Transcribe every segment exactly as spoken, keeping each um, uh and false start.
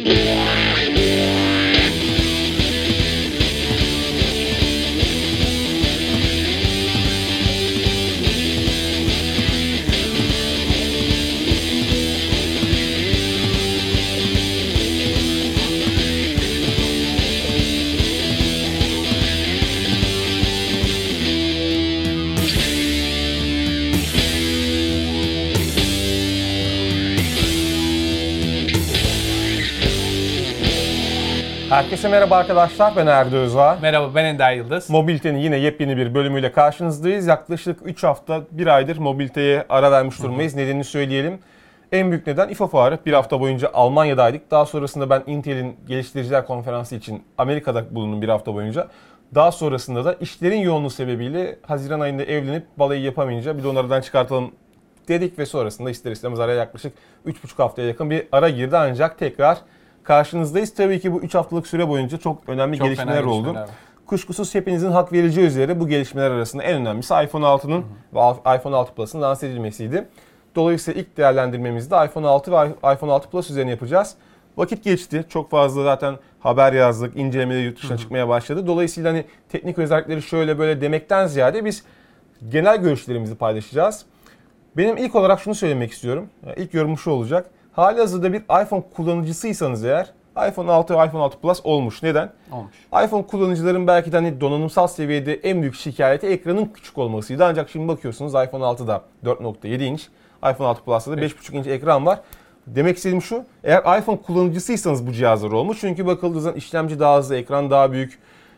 Herkese merhaba arkadaşlar, ben Erdi Özağ. Merhaba, ben Ender Yıldız. Mobilite'nin yine yepyeni bir bölümüyle karşınızdayız. Yaklaşık üç hafta, bir aydır Mobilite'ye ara vermiş durumdayız. Nedenini söyleyelim. En büyük neden İFA fuarı. Bir hafta boyunca Almanya'daydık. Daha sonrasında ben Intel'in geliştiriciler konferansı için Amerika'da bulundum bir hafta boyunca. Daha sonrasında da işlerin yoğunluğu sebebiyle Haziran ayında evlenip balayı yapamayınca bir de onlardan çıkartalım dedik ve sonrasında ister istemez araya yaklaşık üç buçuk haftaya yakın bir ara girdi, ancak tekrar karşınızdayız. Tabii ki bu üç haftalık süre boyunca çok önemli çok gelişmeler oldu. Gelişmeler. Kuşkusuz hepinizin hak vereceği üzere bu gelişmeler arasında en önemlisi iPhone altının hı hı. ve iPhone altı Plus'ın lanse edilmesiydi. Dolayısıyla ilk değerlendirmemizi de iPhone altı ve iPhone altı Plus üzerine yapacağız. Vakit geçti. Çok fazla zaten haber yazdık, incelemeleri yurt dışına hı hı. çıkmaya başladı. Dolayısıyla hani teknik özellikleri şöyle böyle demekten ziyade biz genel görüşlerimizi paylaşacağız. Benim ilk olarak şunu söylemek istiyorum. İlk yorumum şu olacak. Halihazırda bir iPhone kullanıcısıysanız eğer iPhone altı ve iPhone altı Plus olmuş. Neden? Olmuş. iPhone kullanıcıların belki de hani donanımsal seviyede en büyük şikayeti ekranın küçük olmasıydı. Ancak şimdi bakıyorsunuz iPhone altıda dört nokta yedi inç, iPhone altı Plus'ta da beş buçuk inç ekran var. Demek istediğim şu, eğer iPhone kullanıcısıysanız bu cihazlar olmuş. Çünkü bakıldığı zaman işlemci daha hızlı, ekran daha büyük,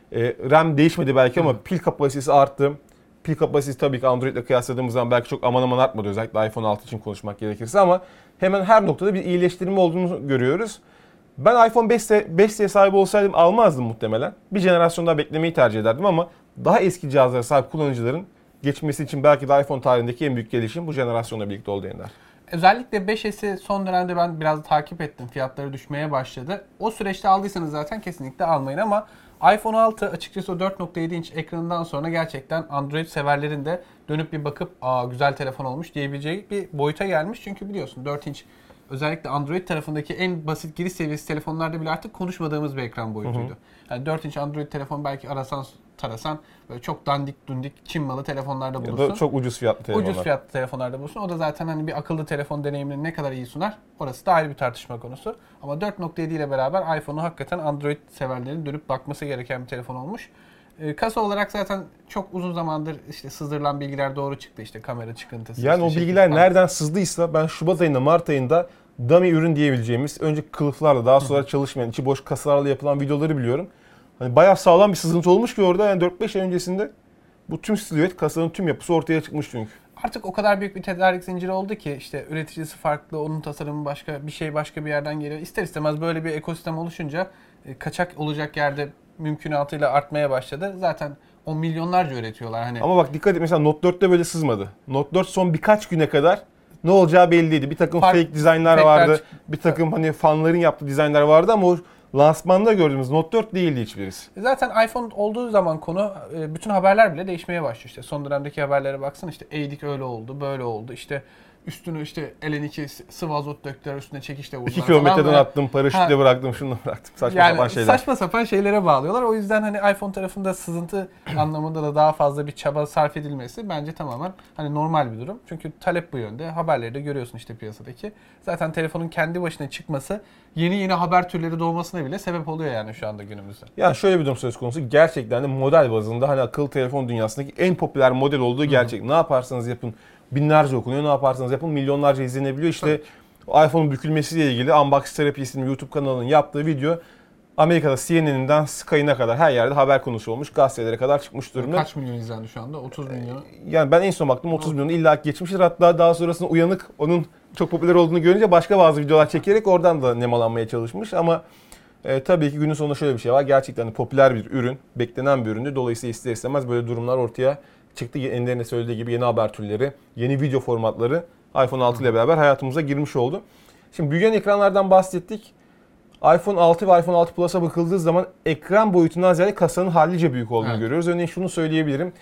RAM değişmedi belki ama pil kapasitesi arttı. Pil kapasitesi tabii ki Android ile kıyasladığımız zaman belki çok aman aman artmadı, özellikle iPhone altı için konuşmak gerekirse, ama hemen her noktada bir iyileştirme olduğunu görüyoruz. Ben iPhone beş S'ye sahip olsaydım almazdım muhtemelen. Bir jenerasyon daha beklemeyi tercih ederdim ama daha eski cihazlara sahip kullanıcıların geçmesi için belki de iPhone tarihindeki en büyük gelişim bu jenerasyonla birlikte oldu Ender. Özellikle beş S'i son dönemde ben biraz takip ettim. Fiyatları düşmeye başladı. O süreçte aldıysanız zaten kesinlikle almayın ama iPhone altı açıkçası o dört nokta yedi inç ekranından sonra gerçekten Android severlerin de dönüp bir bakıp aa güzel telefon olmuş diyebileceği bir boyuta gelmiş. Çünkü biliyorsun dört inç özellikle Android tarafındaki en basit giriş seviyesi telefonlarda bile artık konuşmadığımız bir ekran boyutuydu. Hı hı. Yani dört inç Android telefon belki arasan tarasan böyle çok dandik dundik Çin malı telefonlarda bulursun. Ya da çok ucuz fiyatlı telefonlar. Ucuz fiyatlı telefonlarda bulursun. O da zaten hani bir akıllı telefon deneyimini ne kadar iyi sunar, orası da ayrı bir tartışma konusu. Ama dört nokta yedi ile beraber iPhone'u hakikaten Android severlerin dönüp bakması gereken bir telefon olmuş. E, kasa olarak zaten çok uzun zamandır işte sızdırılan bilgiler doğru çıktı, işte kamera çıkıntısı. Yani işte o bilgiler falan nereden sızdıysa ben Şubat ayında, Mart ayında dummy ürün diyebileceğimiz, önce kılıflarla daha sonra çalışmayan, içi boş kasalarla yapılan videoları biliyorum. Hani bayağı sağlam bir sızıntı olmuş ki orada, yani dört beş ay öncesinde bu tüm silüet, kasanın tüm yapısı ortaya çıkmış çünkü. Artık o kadar büyük bir tedarik zinciri oldu ki işte üreticisi farklı, onun tasarımı başka, bir şey başka bir yerden geliyor. İster istemez böyle bir ekosistem oluşunca kaçak olacak yerde mümkünatıyla artmaya başladı. Zaten on milyonlarca üretiyorlar hani. Ama bak dikkat et, mesela Note dörtte böyle sızmadı. Note dört son birkaç güne kadar ne olacağı belliydi. Bir takım Fark, fake dizaynlar vardı. Çıktı. Bir takım hani fanların yaptığı dizaynlar vardı ama o lansmanda gördüğümüz Note dört değildi hiçbirisi. Zaten iPhone olduğu zaman konu bütün haberler bile değişmeye başlıyor. İşte son dönemdeki haberlere baksana, işte eğdik öyle oldu, böyle oldu. İşte üstünü işte L N iki sıvı azot döktüler, üstüne çekişle vurdular. iki kilometreden attım, paraşütle bıraktım, şunu bıraktım. Saçma yani sapan şeyler. Saçma sapan şeylere bağlıyorlar. O yüzden hani iPhone tarafında sızıntı anlamında da daha fazla bir çaba sarf edilmesi bence tamamen hani normal bir durum. Çünkü talep bu yönde. Haberleri de görüyorsun işte piyasadaki. Zaten telefonun kendi başına çıkması yeni yeni haber türleri doğmasına bile sebep oluyor yani şu anda günümüzde. Yani şöyle bir durum söz konusu. Gerçekten de model bazında hani akıllı telefon dünyasındaki en popüler model olduğu gerçek. Hı-hı. Ne yaparsanız yapın binlerce okunuyor, ne yaparsanız yapın milyonlarca izlenebiliyor. İşte iPhone'un bükülmesiyle ilgili Unbox Therapy isimli YouTube kanalının yaptığı video Amerika'da C N N'den Sky'ına kadar her yerde haber konusu olmuş. Gazetelere kadar çıkmış durumda. Kaç milyon izlendi şu anda? otuz milyon. Yani ben en son baktım otuz milyonu illa geçmiştir. Hatta daha sonrasında uyanık onun çok popüler olduğunu görünce başka bazı videolar çekerek oradan da nemalanmaya çalışmış. Ama e, tabii ki günün sonunda şöyle bir şey var. Gerçekten popüler bir ürün, beklenen bir üründü. Dolayısıyla ister istemez böyle durumlar ortaya çıktı. Ender'in de söylediği gibi yeni haber türleri, yeni video formatları iPhone altı ile beraber hayatımıza girmiş oldu. Şimdi büyüyen ekranlardan bahsettik. iPhone altı ve iPhone altı Plus'a bakıldığı zaman ekran boyutundan ziyade kasanın hallice büyük olduğunu evet. görüyoruz. Örneğin şunu söyleyebilirim.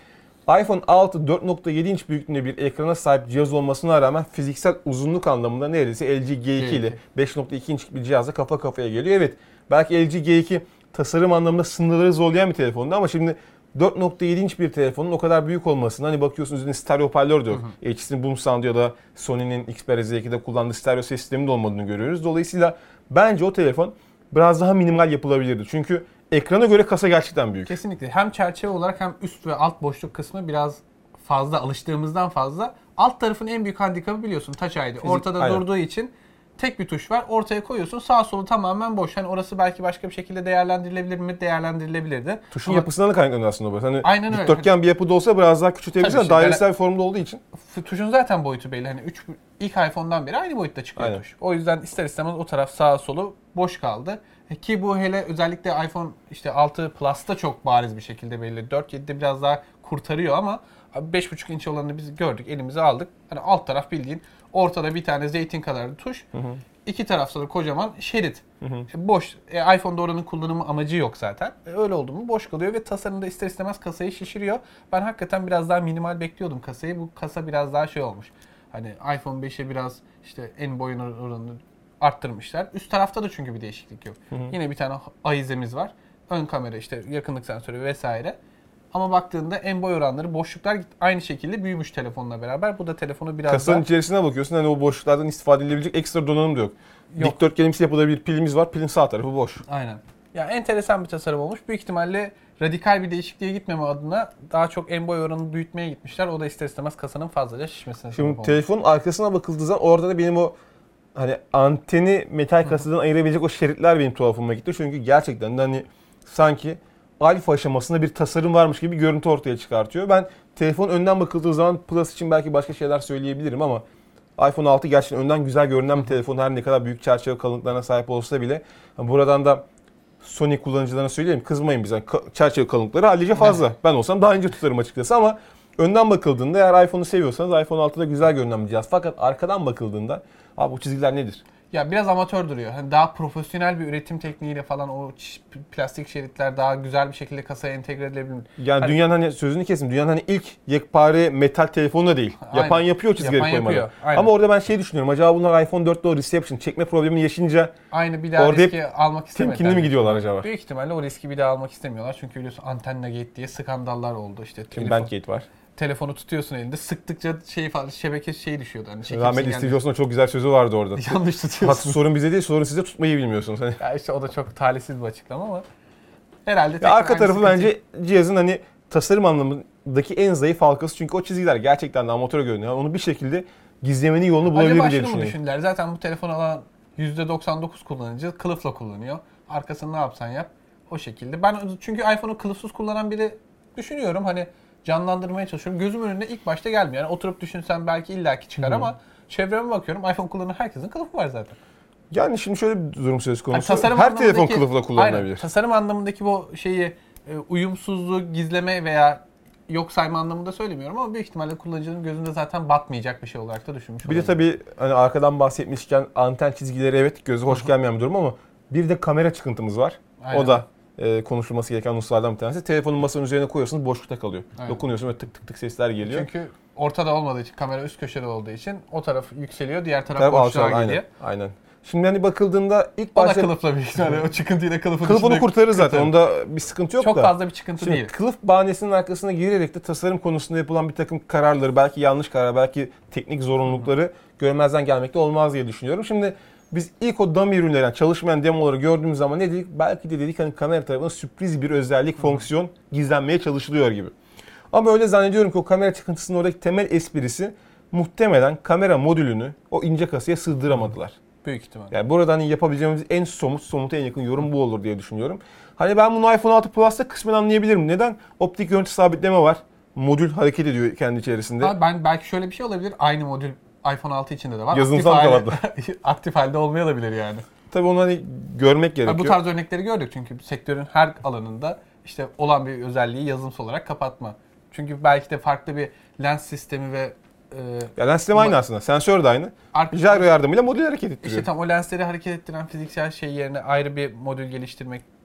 iPhone altı dört nokta yedi inç büyüklüğünde bir ekrana sahip cihaz olmasına rağmen fiziksel uzunluk anlamında neredeyse L G G iki ile beş nokta iki inçlik bir cihazla kafa kafaya geliyor. Evet, belki L G G iki tasarım anlamında sınırları zorlayan bir telefondu ama şimdi dört nokta yedi inç bir telefonun o kadar büyük olmasını, hani bakıyorsunuz üzerinde stereo hoparlör de yok. H T'nin Boom Sound ya da Sony'nin Xperia Z iki'de kullandığı stereo ses sistemi de olmadığını görüyoruz. Dolayısıyla bence o telefon biraz daha minimal yapılabilirdi. Çünkü ekrana göre kasa gerçekten büyük. Kesinlikle. Hem çerçeve olarak hem üst ve alt boşluk kısmı biraz fazla, alıştığımızdan fazla. Alt tarafın en büyük handikapı biliyorsun Touch I D. Fizik, ortada aynen. Durduğu için tek bir tuş var. Ortaya koyuyorsun. Sağ solu tamamen boş. Hani orası belki başka bir şekilde değerlendirilebilir mi? Değerlendirilebilirdi. Tuşun Ama yapısından da kaynaklanıyor aslında bu. Hani aynen öyle. dikdörtgen bir yapıda olsa biraz daha küçültebilirsin ama dairesel bir formda olduğu için. Tuşun zaten boyutu belli. Hani üç, ilk iPhone'dan beri aynı boyutta çıkıyor aynen. Tuş. O yüzden ister istemez o taraf sağa solu boş kaldı. Ki bu hele özellikle iPhone işte altı Plus'ta çok bariz bir şekilde belli. dört yedide biraz daha kurtarıyor ama beş buçuk inç olanını biz gördük, elimize aldık. Hani alt taraf bildiğin ortada bir tane zeytin kadar bir tuş. Hı hı. İki tarafta da kocaman şerit. Hı hı. Boş. E, iPhone'da oranın kullanımı amacı yok zaten. E, öyle oldu mu boş kalıyor ve tasarımda ister istemez kasayı şişiriyor. Ben hakikaten biraz daha minimal bekliyordum kasayı. Bu kasa biraz daha şey olmuş. Hani iPhone beşe biraz işte en boyun oranını arttırmışlar. Üst tarafta da çünkü bir değişiklik yok. Hı hı. Yine bir tane ahizemiz var. Ön kamera işte yakınlık sensörü vesaire. Ama baktığında en boy oranları, boşluklar aynı şekilde büyümüş telefonla beraber. Bu da telefonu biraz Kasanın daha... içerisine bakıyorsun, hani o boşluklardan istifade edilebilecek ekstra donanım da yok. yok. Dikdörtgenimsi yapıda bir pilimiz var. Pilin sağ tarafı boş. Aynen. Ya enteresan bir tasarım olmuş. Büyük ihtimalle radikal bir değişikliğe gitmeme adına daha çok en boy oranını büyütmeye gitmişler. O da ister istemez kasanın fazlaca şişmesine sebep olmuş. Şimdi telefonun arkasına bakıldığı zaman orada da benim o hani anteni metal kasadan ayırabilecek o şeritler benim tuhafıma gitti. Çünkü gerçekten de hani sanki alfa aşamasında bir tasarım varmış gibi bir görüntü ortaya çıkartıyor. Ben telefon önden bakıldığı zaman Plus için belki başka şeyler söyleyebilirim ama iPhone altı gerçekten önden güzel görünen bir telefon. Her ne kadar büyük çerçeve kalınlıklarına sahip olsa bile. Buradan da Sony kullanıcılarına söyleyeyim, kızmayın bize. Çerçeve kalınlıkları hallice fazla. Evet. Ben olsam daha ince tutarım açıkçası ama önden bakıldığında eğer iPhone'u seviyorsanız iPhone altıda güzel görünen bir cihaz. Fakat arkadan bakıldığında abi bu çizgiler nedir? Ya biraz amatör duruyor. Hani daha profesyonel bir üretim tekniğiyle falan o plastik şeritler daha güzel bir şekilde kasaya entegre edilebilir. Yani hani, dünyanın hani sözünü kesin. Dünyanın hani ilk yekpare metal telefonu da değil. Aynen. Yapan yapıyor çizgileri koymadan. Ama orada ben şey düşünüyorum. Acaba bunlar iPhone dörtte o reception çekme problemini yaşayınca aynı bir daha riski almak istemediler. Temkinli mi gidiyorlar acaba? Büyük ihtimalle o riski bir daha almak istemiyorlar. Çünkü biliyorsun Antenna Gate diye skandallar oldu işte. Tim Bandgate var. Telefonu tutuyorsun elinde, sıktıkça şey falan, şebeke şey düşüyordu. Hani rahmetli Steve Jobs'un çok güzel sözü vardı orada. Yanlış tutuyorsun. Hatta sorun bize değil, sorun size tutmayı bilmiyorsunuz. Hani. Ya işte o da çok talihsiz bir açıklama ama herhalde. Ya arka tarafı sıkıntı... bence cihazın hani tasarım anlamındaki en zayıf halkası, çünkü o çizgiler gerçekten de amatör görünüyor. Yani onu bir şekilde gizlemenin yolunu bulabilir diye düşünüyorum. Acaba düşündüler. Zaten bu telefonu alan yüzde doksan dokuz kullanıcı kılıfla kullanıyor. Arkasını ne yapsan yap o şekilde. Ben çünkü iPhone'u kılıfsız kullanan biri düşünüyorum. Hani canlandırmaya çalışıyorum. Gözümün önüne ilk başta gelmiyor. Yani oturup düşünsen belki illaki çıkar hmm. ama çevreme bakıyorum. iPhone kullanan herkesin kılıfı var zaten. Yani şimdi şöyle bir durum söz konusu. Yani her telefon kılıfla kullanılabilir. Aynen, tasarım anlamındaki bu şeyi uyumsuzluğu gizleme veya yok sayma anlamında söylemiyorum ama büyük ihtimalle kullanıcının gözünde zaten batmayacak bir şey olarak da düşünmüş Bir de tabii hani arkadan bahsetmişken anten çizgileri evet göze hoş gelmeyen bir durum ama bir de kamera çıkıntımız var. Aynen. O da e, konuşulması gereken unsurlardan bir tanesi. Telefonun masanın üzerine koyuyorsunuz, boşlukta kalıyor. Aynen. Dokunuyorsun ve tık tık tık sesler geliyor. Çünkü ortada olmadığı için, kamera üst köşede olduğu için o taraf yükseliyor, diğer taraf, taraf boşluğa geliyor. Aynen, aynen. Şimdi hani bakıldığında ilk başta... O da kılıfla büyük ihtimalle. O çıkıntıyla kılıfın kılıf onu kurtarır zaten. Onda bir sıkıntı yok Çok da. Çok fazla bir çıkıntı Şimdi değil. Kılıf bahanesinin arkasına girerek de tasarım konusunda yapılan bir takım kararları, belki yanlış karar, belki teknik zorunlulukları Hı. görmezden gelmekte olmaz diye düşünüyorum. Şimdi biz ilk o dummy ürünleri, yani çalışmayan demoları gördüğümüz zaman ne dedik? Belki de dedik hani kamera tarafından sürpriz bir özellik, Hı. fonksiyon gizlenmeye çalışılıyor gibi. Ama öyle zannediyorum ki o kamera çıkıntısının oradaki temel esprisi muhtemelen kamera modülünü o ince kasaya sığdıramadılar. Hı. Büyük ihtimal. Yani burada hani yapabileceğimiz en somut, somuta en yakın yorum bu olur diye düşünüyorum. Hani ben bunu iPhone altı Plus'ta kısmen anlayabilirim. Neden? Optik görüntü sabitleme var. Modül hareket ediyor kendi içerisinde. Abi ben belki şöyle bir şey olabilir. Aynı modül iPhone altı içinde de var. Yazılımsal aktif, halde, aktif halde olmayabilir yani. Tabii onu hani görmek gerekiyor. Abi bu tarz örnekleri gördük çünkü sektörün her alanında işte olan bir özelliği yazılımsal olarak kapatma. Çünkü belki de farklı bir lens sistemi ve Ya lens sistemi aynı aslında. Sensör de aynı. Gyro yardımıyla modül hareket ettiriyor. İşte tam o lensleri hareket ettiren fiziksel şey yerine ayrı bir modül geliştirmek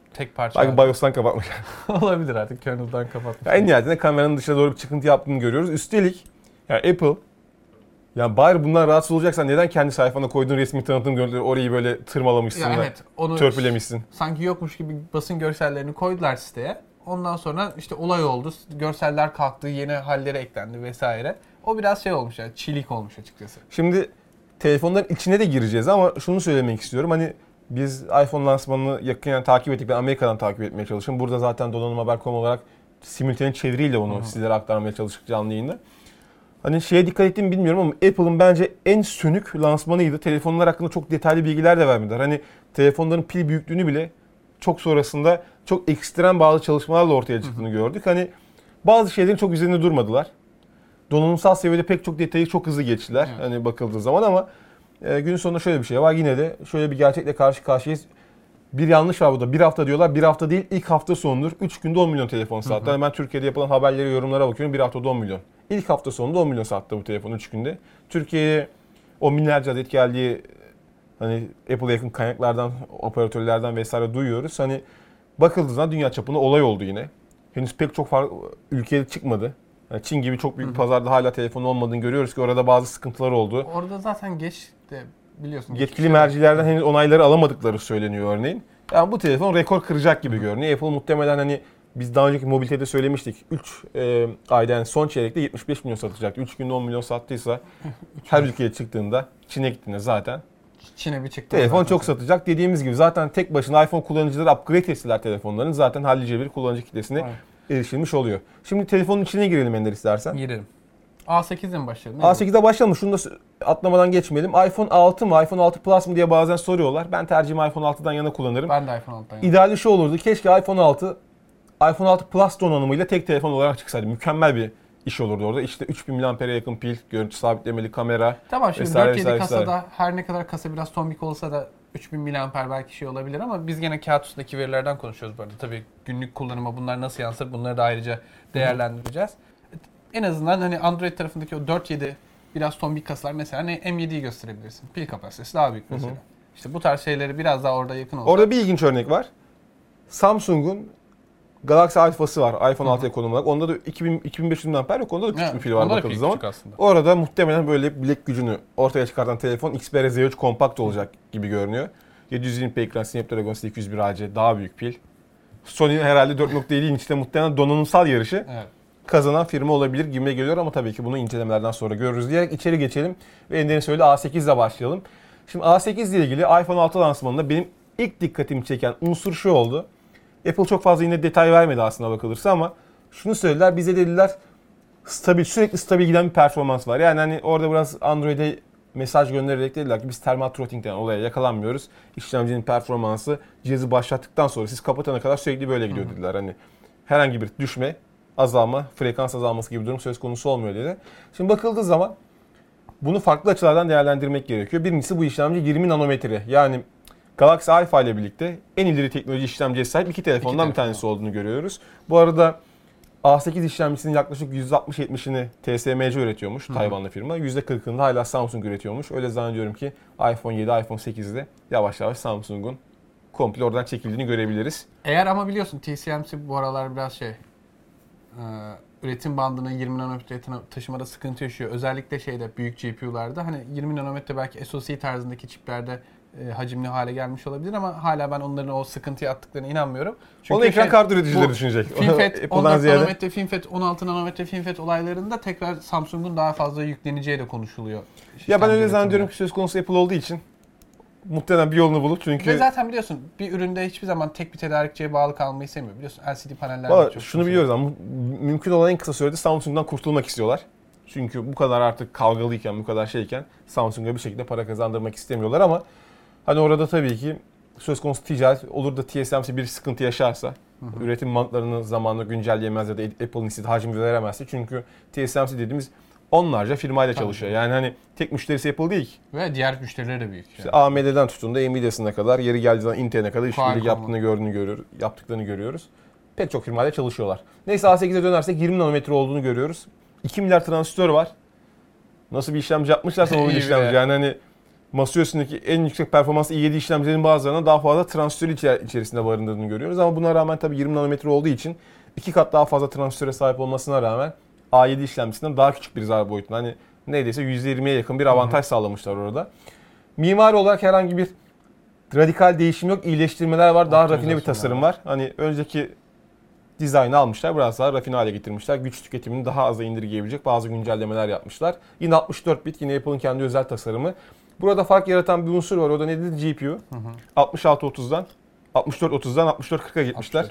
tek parça. Belki BIOS'tan kapatmış. Olabilir artık kernel'dan kapatmış. En nihayetinde kameranın dışına doğru bir çıkıntı yaptığını görüyoruz. Üstelik yani Apple, yani bari bundan rahatsız olacaksan neden kendi sayfana koyduğun resmi tanıtım görüntüleri orayı böyle tırmalamışsın Ya da evet, onu törpülemişsin. Sanki yokmuş gibi basın görsellerini koydular siteye. Ondan sonra işte olay oldu. Görseller kalktı, yeni halleri eklendi vesaire. O biraz şey olmuş yani, çilik olmuş açıkçası. Şimdi telefonların içine de gireceğiz ama şunu söylemek istiyorum. Hani biz iPhone lansmanını yakından takip ettik. Ben Amerika'dan takip etmeye çalıştım. Burada zaten donanım haber nokta com olarak simultane çeviriyle onu Hı-hı. sizlere aktarmaya çalıştık canlı yayında. Hani şeye dikkat ettiğimi bilmiyorum ama Apple'ın bence en sönük lansmanıydı. Telefonlar hakkında çok detaylı bilgiler de vermediler. Hani telefonların pil büyüklüğünü bile çok sonrasında çok ekstrem bazı çalışmalarla ortaya çıktığını Hı-hı. gördük. Hani bazı şeylerin çok üzerinde durmadılar. Donanımsal seviyede pek çok detayı çok hızlı geçtiler. Evet. Hani bakıldığı zaman ama e, günün sonunda şöyle bir şey var. Yine de şöyle bir gerçekle karşı karşıyayız. Bir yanlış var burada. Bir hafta diyorlar. Bir hafta değil, ilk hafta sonudur. üç günde on milyon telefon sattı. Yani ben Türkiye'de yapılan haberlere, yorumlara bakıyorum. Bir haftada on milyon. İlk hafta sonunda on milyon sattı bu telefon üç günde. Türkiye'ye on binlerce adet geldiği hani Apple'a yakın kaynaklardan, operatörlerden vesaire duyuyoruz. Hani bakıldığında dünya çapında olay oldu yine. Henüz pek çok farklı ülkeye çıkmadı. Yani Çin gibi çok büyük bir pazarda hala telefon olmadığını görüyoruz ki orada bazı sıkıntılar oldu. Orada zaten geç de biliyorsun. Yetkili mercilerden henüz onayları alamadıkları söyleniyor örneğin. Yani bu telefon rekor kıracak gibi görünüyor. Apple muhtemelen hani biz daha önceki mobilitede söylemiştik. üç e, ayda yani son çeyrekte yetmiş beş milyon satacaktı. üç günde on milyon sattıysa her ülkeye çıktığında, Çin'e gittiğinde zaten Çin'e bir çıktı. Telefon çok satacak. Dediğimiz gibi zaten tek başına iPhone kullanıcıları upgrade ettiler telefonların. Zaten hallice bir kullanıcı kitlesine Aynen. erişilmiş oluyor. Şimdi telefonun içine girelim Ender istersen. Girelim. A sekiz'e mi başlayalım? A sekiz'e başlayalım. Şunu da atlamadan geçmeyelim. iPhone altı mı, iPhone altı Plus mı diye bazen soruyorlar. Ben tercihimi iPhone altıdan yana kullanırım. Ben de iPhone altıdan yana. İdeali şu olurdu. Keşke iPhone altı, iPhone altı Plus donanımıyla tek telefon olarak çıksaydı. Mükemmel bir iş olurdu orada. İşte üç bin miliampere yakın pil, görüntü sabitlemeli kamera. Tamam şimdi dört yedi kasada her ne kadar kasa biraz tombik olsa da üç bin miliamper belki şey olabilir ama biz gene kağıt üstündeki verilerden konuşuyoruz bu arada. Tabii günlük kullanıma bunlar nasıl yansır bunları da ayrıca değerlendireceğiz. Hı. En azından hani Android tarafındaki o dört yedi biraz tombik kasalar mesela hani M yediyi gösterebilirsin. Pil kapasitesi daha büyük mesela. Hı hı. İşte bu tarz şeyleri biraz daha orada yakın olsa. Orada bir ilginç örnek var. Samsung'un Galaxy Alpha'sı var iPhone altıya konum olarak. Onda da iki bin iki bin beş yüz miliamper yok. Onda da küçük evet, bir pil var bakıldığı zaman. Orada muhtemelen böyle bilek gücünü ortaya çıkartan telefon X P R Z üç kompakt olacak gibi görünüyor. yedi yüz yirmi p ekran, Snapdragon sekiz yüz bir A C, daha büyük pil. Sony herhalde dört nokta yedi inçte muhtemelen donanımsal yarışı evet. kazanan firma olabilir gibi geliyor ama tabii ki bunu incelemelerden sonra görürüz diyerek içeri geçelim ve Ender'in söylediği A sekiz ile başlayalım. Şimdi A sekiz ile ilgili iPhone altı lansmanında benim ilk dikkatimi çeken unsur şu oldu. Apple çok fazla yine detay vermedi aslında bakılırsa ama şunu söylediler, bize dediler stabil, sürekli stabil giden bir performans var. Yani hani orada biraz Android'e mesaj göndererek dediler ki biz thermal throttling yani olaya yakalanmıyoruz. İşlemcinin performansı cihazı başlattıktan sonra siz kapatana kadar sürekli böyle gidiyor dediler. Hani herhangi bir düşme, azalma, frekans azalması gibi bir durum söz konusu olmuyor dedi. Şimdi bakıldığı zaman bunu farklı açılardan değerlendirmek gerekiyor. Birincisi bu işlemci yirmi nanometre. Yani Galaxy Alpha ile birlikte en ileri teknoloji işlemciye sahip iki telefondan iki bir tanesi telefon. olduğunu görüyoruz. Bu arada A sekiz işlemcisinin yaklaşık yüzde altmış yetmişini T S M C üretiyormuş, Hı-hı. Tayvanlı firma. yüzde kırkını da hala Samsung üretiyormuş. Öyle zannediyorum ki iPhone yedi, iPhone sekizde yavaş yavaş Samsung'un komple oradan çekildiğini görebiliriz. Eğer ama biliyorsun T S M C bu aralar biraz şey, üretim bandını yirmi nanometre taşımada sıkıntı yaşıyor. Özellikle şeyde büyük G P U'larda hani yirmi nanometre belki S O C tarzındaki çiplerde E, hacimli hale gelmiş olabilir ama hala ben onların o sıkıntıya attıklarına inanmıyorum. Çünkü onu ekran şey, kartı üreticileri düşünecek. FinFET, on dört nanometre, FinFET, on altı nanometre FinFET olaylarında tekrar Samsung'un daha fazla yükleneceği de konuşuluyor. Ya ben öyle zannediyorum ki söz konusu Apple olduğu için muhtemelen bir yolunu bulur çünkü... Ve zaten biliyorsun bir üründe hiçbir zaman tek bir tedarikçiye bağlı kalmayı sevmiyor. Biliyorsun L C D paneller... Valla şunu biliyoruz ama mümkün olan en kısa sürede Samsung'dan kurtulmak istiyorlar. Çünkü bu kadar artık kavgalıyken, bu kadar şeyken Samsung'a bir şekilde para kazandırmak istemiyorlar ama hani orada tabii ki söz konusu ticaret olur da T S M C bir sıkıntı yaşarsa, hı hı. üretim bantlarını zamanla güncelleyemez ya da Apple'ın istediği hacmi veremezse. Çünkü T S M C dediğimiz onlarca firmayla tabii çalışıyor. Yani hani tek müşterisi Apple değil ki. Ve diğer müşterileri de büyük. Yani. İşte A M D'den tutun da Nvidia'sına kadar, yeri geldiğinden Intel'e kadar işbirliği yaptığını gördüğünü görüyoruz, yaptıklarını görüyoruz. Pek çok firmayla çalışıyorlar. Neyse A sekize dönersek yirmi nanometre olduğunu görüyoruz. iki milyar transistör var. Nasıl bir işlemci yapmışlarsa o bir işlemci. Yani hani masaüstündeki en yüksek performanslı i yedi işlemcilerin bazılarına daha fazla transistör içer- içerisinde barındırdığını görüyoruz. Ama buna rağmen tabii yirmi nanometre olduğu için iki kat daha fazla transistöre sahip olmasına rağmen a yedi işlemcisinden daha küçük bir zarf boyutunda. Hani neredeyse yüzde yirmiye yakın bir avantaj Hı-hı. sağlamışlar orada. Mimari olarak herhangi bir radikal değişim yok. İyileştirmeler var. Daha rafine bir tasarım var. Hani önceki dizaynı almışlar. Biraz daha rafine hale getirmişler. Güç tüketimini daha aza indirgeyebilecek bazı güncellemeler yapmışlar. Yine altmış dört bit. Yine Apple'ın kendi özel tasarımı. Burada fark yaratan bir unsur var. O da nedir? G P U. Hı hı. altmış altı otuzdan altmış dört otuzdan altmış dört kırka gitmişler.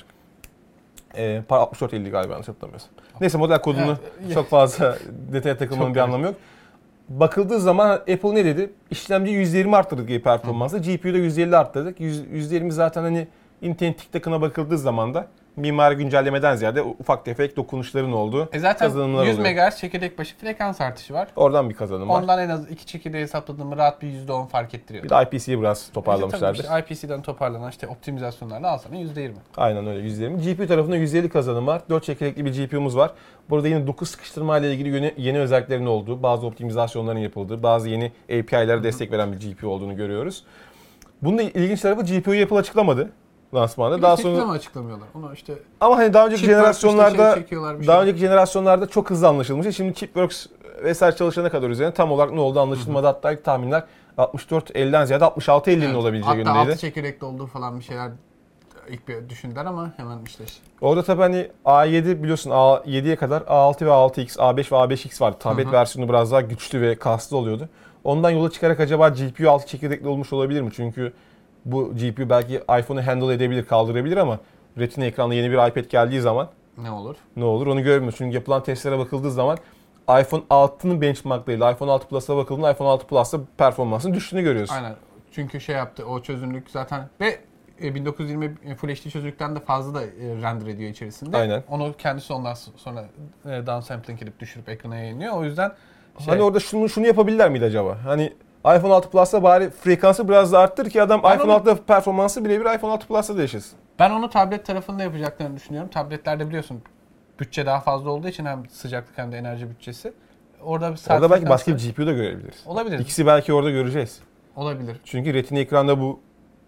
Ee, altmış dört elli galiba yanlış hatırlamıyorsam. Neyse model kodunu evet. çok fazla detaya takılmanın bir anlamı yok. Bakıldığı zaman Apple ne dedi? İşlemci yüzde yirmi arttırdık gibi performansı. G P U'da yüzde elli arttırdık. yüzde yirmi zaten hani Intel'in TikTok'una bakıldığı zaman da mimari güncellemeden ziyade ufak tefek dokunuşların olduğu e zaten kazanımlar yüz oluyor. megahertz çekirdek başı frekans artışı var. Oradan bir kazanım var. Ondan en az iki çekirdeği hesapladığımı rahat bir yüzde on fark ettiriyor. Bir de I P C'yi biraz toparlamışlardır. İşte I P C'den toparlanan işte optimizasyonlarla alsana yüzde yirmi. Aynen öyle yüzde yirmi. G P U tarafında yüzde elli kazanım var. dört çekirdekli bir G P U'muz var. Burada yine dokuz sıkıştırma ile ilgili yeni, yeni özelliklerin olduğu, bazı optimizasyonların yapıldığı, bazı yeni A P I'lere destek veren bir G P U olduğunu görüyoruz. Bunun ilginç tarafı G P U'yu Apple açıklamadı lansmanda. Daha sonra hiçbir açıklamıyorlar. Onu işte ama hani daha önceki jenerasyonlarda işte şey daha şey. önceki jenerasyonlarda çok hızlı anlaşılmıştı. Şimdi Chipworks vesaire çalışana kadar üzerine tam olarak ne oldu anlaşılmadı. Hı hı. Hatta ilk tahminler altmış dört elliden ziyade altmış altı ellinin evet. olabileceği hatta yönündeydi. Hatta altı çekirdekli olduğu falan bir şeyler ilk bir düşündüler ama hemen işte. Orada tabii hani A yedi biliyorsun A yediye kadar A altı ve A altı X, A beş ve A beş X vardı. Tablet hı hı. versiyonu biraz daha güçlü ve kaslı oluyordu. Ondan yola çıkarak acaba G P U altı çekirdekli olmuş olabilir mi? Çünkü bu G P U belki iPhone'u handle edebilir, kaldırabilir ama Retina ekranlı yeni bir iPad geldiği zaman ne olur? Ne olur onu görmüyoruz. Çünkü yapılan testlere bakıldığı zaman iPhone altının benchmarklarıyla iPhone altı Plus'a bakıldığında iPhone altı Plus'ta performansın düştüğünü görüyoruz. Aynen. Çünkü şey yaptı o çözünürlük zaten ve bin dokuz yüz yirmi Full H D çözünürlükten de fazla da render ediyor içerisinde. Aynen. Onu kendisi ondan sonra downsampling edip düşürüp ekrana yayınlıyor. O yüzden şey... Hani orada şunu şunu yapabilirler miydi acaba? Hani iPhone altı Plus'ta bari frekansı biraz da arttır ki adam ben iPhone onu... altıda performansı birebir iPhone altı Plus'ta da yaşasın. Ben onu tablet tarafında yapacaklarını düşünüyorum. Tabletlerde biliyorsun bütçe daha fazla olduğu için hem sıcaklık hem de enerji bütçesi. Orada, bir orada belki başka bir G P U da görebiliriz. Olabilir. İkisi belki orada göreceğiz. Olabilir. Çünkü Retina ekranda bu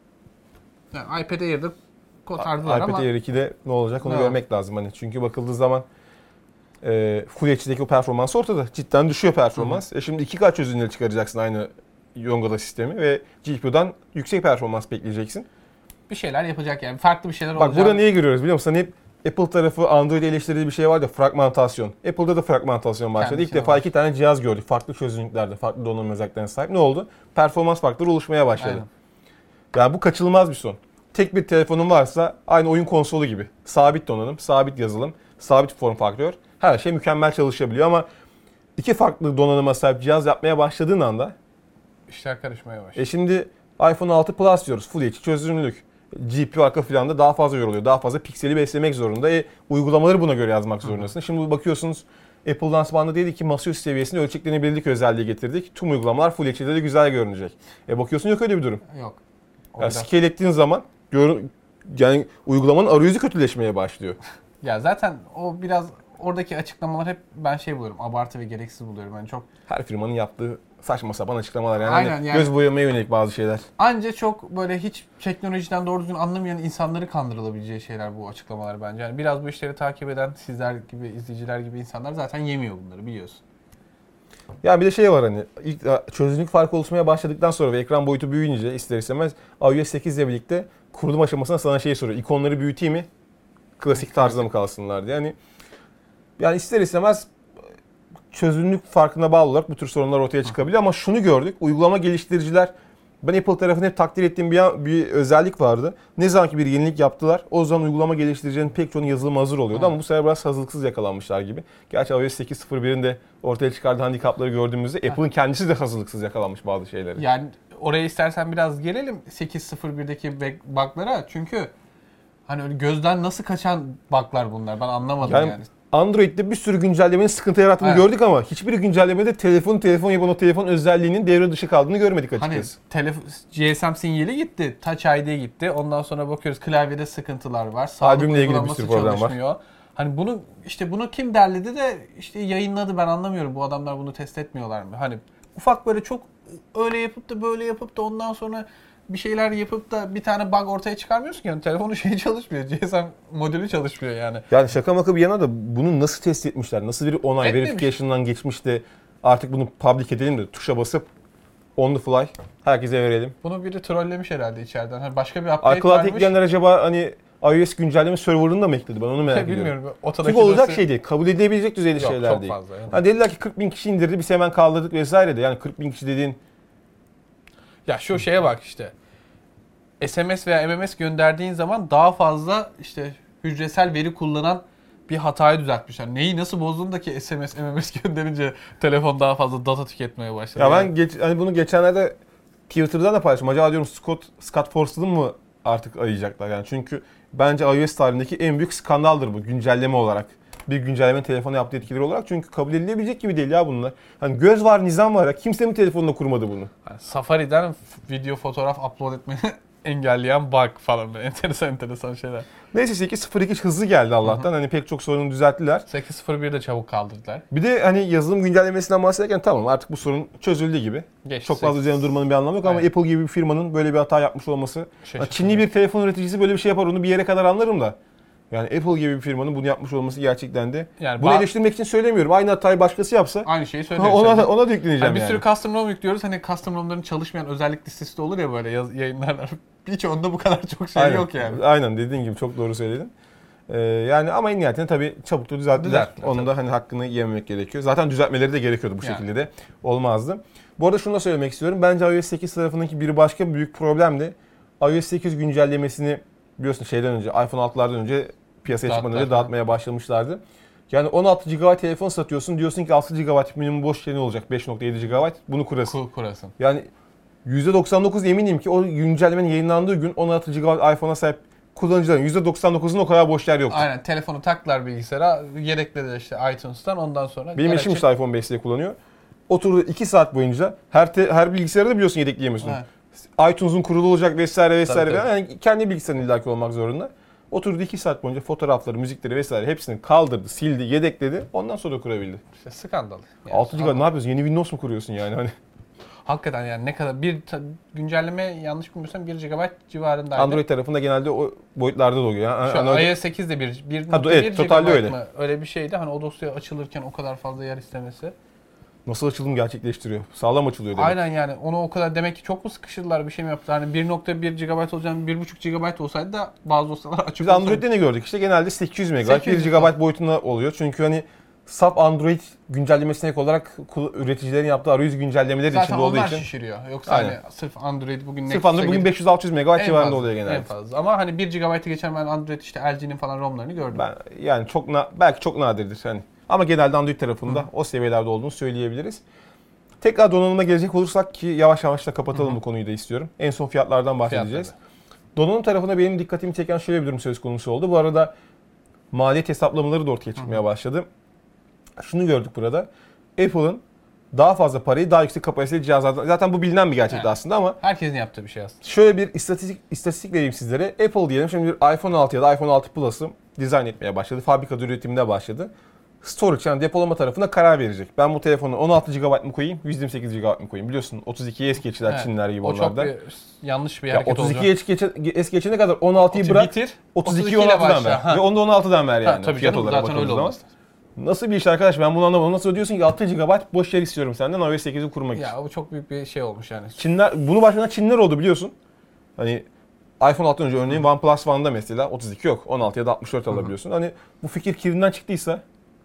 yani iPad Air'de kotardılar iPad ama iPad Air ikide ne olacak onu ne görmek olur? lazım. Hani çünkü bakıldığı zaman e, Full H D'deki o performans ortada. Cidden düşüyor performans. E şimdi iki K çözünürlüğü çıkaracaksın aynı Yonga'da sistemi ve G P U'dan yüksek performans bekleyeceksin. Bir şeyler yapacak yani. Farklı bir şeyler Bak, olacak. Bak burada neyi görüyoruz biliyor musun? Hani hep Apple tarafı Android eleştirdiği bir şey var ya, fragmentasyon. Apple'da da fragmentasyon başladı. Kendi İlk defa var. iki tane cihaz gördük. Farklı çözünürlüklerde, farklı donanım özelliklerine sahip. Ne oldu? Performans farkları oluşmaya başladı. Aynen. Yani bu kaçınılmaz bir son. Tek bir telefonun varsa aynı oyun konsolu gibi. Sabit donanım, sabit yazılım, sabit form faktör. Her şey mükemmel çalışabiliyor ama iki farklı donanıma sahip cihaz yapmaya başladığın anda işler karışmaya başlıyor. E şimdi iPhone altı Plus diyoruz. Full H D çözünürlük. G P U arka planda daha fazla yoruluyor. Daha fazla pikseli beslemek zorunda. E, uygulamaları buna göre yazmak zorundasın. Hı hı. Şimdi bakıyorsunuz Apple lansmanında dedi ki masaüstü seviyesinde ölçeklenebilirlik özelliği getirdik. Tüm uygulamalar Full H D'de de güzel görünecek. E bakıyorsun yok öyle bir durum. Yok. Yani scale ettiğin zaman gör, yani uygulamanın arayüzü kötüleşmeye başlıyor. Ya zaten o biraz oradaki açıklamalar hep ben şey buluyorum. Abartı ve gereksiz buluyorum. Yani çok her firmanın yaptığı saçma sapan açıklamalar yani, Aynen, hani yani göz boyamaya yönelik bazı şeyler. Anca çok böyle hiç teknolojiden doğru düzgün anlamayan insanları kandırılabileceği şeyler bu açıklamalar bence. Yani biraz bu işleri takip eden sizler gibi, izleyiciler gibi insanlar zaten yemiyor bunları biliyorsun. Ya bir de şey var, hani ilk çözünürlük farkı oluşmaya başladıktan sonra ve ekran boyutu büyüyünce ister istemez iOS sekiz ile birlikte kurulum aşamasında sana şey soruyor. İkonları büyüteyim mi? Klasik tarzda mı kalsınlar diye. Yani yani ister istemez çözünürlük farkına bağlı olarak bu tür sorunlar ortaya çıkabiliyor ama şunu gördük. Uygulama geliştiriciler, ben Apple tarafında hep takdir ettiğim bir, bir özellik vardı. Ne zaman ki bir yenilik yaptılar, o zaman uygulama geliştiricilerin pek çoğunun yazılımı hazır oluyordu. Hı. Ama bu sefer biraz hazırlıksız yakalanmışlar gibi. Gerçi iOS sekiz nokta sıfır birin de ortaya çıkardığı handikapları gördüğümüzde Apple'ın kendisi de hazırlıksız yakalanmış bazı şeyleri. Yani oraya istersen biraz gelelim sekiz nokta sıfır birdeki bug'lara. Çünkü hani öyle gözden nasıl kaçan bug'lar bunlar, ben anlamadım yani. yani. Android'de bir sürü güncellemenin sıkıntı yarattığını evet. gördük ama hiçbir güncellemede telefon telefon yapan o telefon özelliğinin devre dışı kaldığını görmedik açıkçası. Hani telefon, G S M sinyali gitti, Touch I D gitti. Ondan sonra bakıyoruz klavyede sıkıntılar var. Albümle ilgili bir sürü problem var. Hani bunu işte bunu kim derledi de işte yayınladı, ben anlamıyorum. Bu adamlar bunu test etmiyorlar mı? Hani ufak böyle çok öyle yapıp da böyle yapıp da ondan sonra bir şeyler yapıp da bir tane bug ortaya çıkarmıyorsun ki. Yani telefonun şeyi çalışmıyor. G S M modülü çalışmıyor yani. Yani şaka maka bir yana da bunu nasıl test etmişler? Nasıl bir onay Etmemiş. verification'dan geçmiş de artık bunu public edelim de tuşa basıp on the fly herkese verelim. Bunu biri trollemiş herhalde içeriden. Hani başka bir update Arkalat varmış. ekleyenler acaba hani iOS güncelleme server'ını da mı ekledi? Ben onu merak ediyorum. Bilmiyorum. Çünkü olacak şey değil. Kabul edilebilecek düzeyde Yok, şeyler çok değil. fazla, yani. Hani dediler ki kırk bin kişi indirdi biz hemen kaldırdık vesaire de. Yani kırk bin kişi dediğin... Ya şu şeye bak işte. S M S veya M M S gönderdiğin zaman daha fazla işte hücresel veri kullanan bir hatayı düzeltmişler. Neyi nasıl bozduğunu da ki S M S, M M S gönderince telefon daha fazla data tüketmeye başladı. Ya yani. ben geç, hani bunu geçenlerde Twitter'dan da paylaştım. Acaba diyorum Scott, Scott Forstall'ı mı artık arayacaklar yani. Çünkü bence iOS tarihindeki en büyük skandaldır bu güncelleme olarak. Bir güncelleme telefona yaptığı etkileri olarak. Çünkü kabul edilebilecek gibi değil ya bunlar. Hani göz var, nizam var ya. Kimse mi telefonla kurmadı bunu? Yani Safari'den video, fotoğraf upload etmeni engelleyen bug falan böyle enteresan enteresan şeyler. Neyse sekiz sıfır iki hızlı geldi Allah'tan. Hani pek çok sorunu düzelttiler. sekiz sıfır bir de çabuk kaldırdılar. Bir de hani yazılım güncellemesinden bahsederken tamam artık bu sorun çözüldü gibi. Geçti, Çok fazla sekiz. üzerine durmanın bir anlamı yok ama Evet. Apple gibi bir firmanın böyle bir hata yapmış olması. Şaşırtıcı. Çinli bir telefon üreticisi böyle bir şey yapar onu bir yere kadar anlarım da. Yani Apple gibi bir firmanın bunu yapmış olması gerçekten de. Yani Bunu ba- eleştirmek için söylemiyorum. Aynı hatayı başkası yapsa Aynı şeyi ha, söylüyor. ona işte. da, ona da yükleneceğim Hani bir yani. sürü custom ROM yüklüyoruz. Hani custom ROM'ların çalışmayan özellik listesi de olur ya böyle yaz, yayınlarlar. Birçoğunda bu kadar çok şey Aynen. yok yani. Aynen dediğin gibi çok doğru söyledin. Ee, yani ama en nihayetinde tabii çabuk da düzelttiler. Düzelttiler, Onun da hani hakkını yememek gerekiyor. Zaten düzeltmeleri de gerekiyordu bu Yani. şekilde de olmazdı. Bu arada şunu da söylemek istiyorum. Bence iOS sekiz tarafındaki bir başka büyük problem de iOS sekiz güncellemesini biliyorsun şeyden önce iPhone altılardan önce piyasaya çıkmadan önce Dağıttılar. dağıtmaya başlamışlardı. Yani on altı gigabayt telefon satıyorsun. Diyorsun ki altı gigabayt minimum boş şey ne olacak? beş nokta yedi gigabayt. Bunu kurasın. Kur, kurasın. Yani yüzde doksan dokuz eminim ki o güncellemenin yayınlandığı gün on altı gigabayt iPhone'a sahip kullanıcıların yüzde doksan dokuzunun o kadar boş yer yoktu. Aynen telefonu taktılar bilgisayara. Yedeklediler işte iTunes'tan ondan sonra. Benim eşim işte iPhone beş kullanıyor. Oturdu iki saat boyunca her te, her bilgisayarda da biliyorsun yedekleyemiyorsun. Evet. iTunes'un kurulu olacak vesaire vesaire. Tabii, tabii. Yani kendi bilgisayarın illaki olmak zorunda. Oturdu iki saat boyunca fotoğrafları, müzikleri vesaire hepsini kaldırdı, sildi, yedekledi. Ondan sonra kurabildi. İşte skandal. Yani altı gigabayt ne yapıyorsun? Yeni Windows mu kuruyorsun yani? Hani Hakikaten yani ne kadar bir ta- güncelleme yanlış bilmiyorsam bir gigabayt civarındaydı. Android tarafında genelde o boyutlarda da oluyor. Yani Şu an Android- iOS sekiz de bir, bir Ha, evet, totalde öyle. mı? Öyle bir şeydi. Hani o dosya açılırken o kadar fazla yer istemesi. nasıl açılım gerçekleştiriyor? Sağlam açılıyor demek. Aynen yani onu o kadar demek ki çok mu sıkıştırdılar bir şey mi yaptılar? Hani bir nokta bir gigabayt olacağını bir buçuk gigabayt olsaydı da bazı dosyalar açık Biz olsaydı. Android'de ne gördük? İşte genelde sekiz yüz megabayt, sekiz yüz bir gigabayt boyutunda oluyor. Çünkü hani sap Android güncellemesine ek olarak kul- üreticilerin yaptığı arayüz güncellemeleri Zaten içinde olduğu onlar için. şişiriyor. Yoksa Aynen. hani sırf Android bugün Sırf Nexus'a Android bugün gidip- beş yüz altı yüz megabayt en civarında fazla, oluyor genelde. En fazla. Ama hani bir gigabaytı geçen ben Android işte L G'nin falan ROM'larını gördüm. Ben yani çok na- belki çok nadirdir hani. Ama genelde Android tarafında o seviyelerde olduğunu söyleyebiliriz. Tekrar donanıma gelecek olursak ki yavaş yavaş da kapatalım Hı hı. bu konuyu da istiyorum. En son fiyatlardan bahsedeceğiz. Fiyatları. Donanım tarafında benim dikkatimi çeken şöyle bir durum söz konusu oldu. Bu arada maliyet hesaplamaları da ortaya çıkmaya başladı. Şunu gördük burada. Apple'ın daha fazla parayı daha yüksek kapasiteli cihazlardan... Zaten bu bilinen bir gerçekti Evet. aslında ama Herkesin yaptığı bir şey aslında. şöyle bir istatistik, istatistik vereyim sizlere. Apple diyelim şimdi bir iPhone altı ya da iPhone altı Plus'ı dizayn etmeye başladı. Fabrikada üretimine başladı. Storage yani depolama tarafına karar verecek. Ben bu telefonu on altı gigabayt mı koyayım, yüz yirmi sekiz gigabayt mı koyayım? Biliyorsun otuz ikiye es geçtiler Evet. Çinliler gibi O çok onlarda. bir yanlış bir Ya hareket otuz olacak. ikiye es, geçe, es geçene kadar on altıyı bırak, bitir. otuz ikiyi otuz iki ile on altıdan ver. başla. Ha. Ve onu da on altıdan ver yani. Ha, tabii fiyat canım, olarak zaten öyle bakıldığı zaman. olmaz. Nasıl bir iş arkadaş ben bunu anlamadım. Nasıl diyorsun ki altı gigabayt boş yer istiyorum senden iOS sekizi kurmak için. Ya o çok büyük bir şey olmuş yani. Çinler, bunu başlayan Çinler oldu biliyorsun. Hani iPhone altıdan önce örneğin OnePlus One'da mesela otuz iki yok. on altı ya da altmış dört alabiliyorsun. Hani bu fikir kirinden çıktıysa.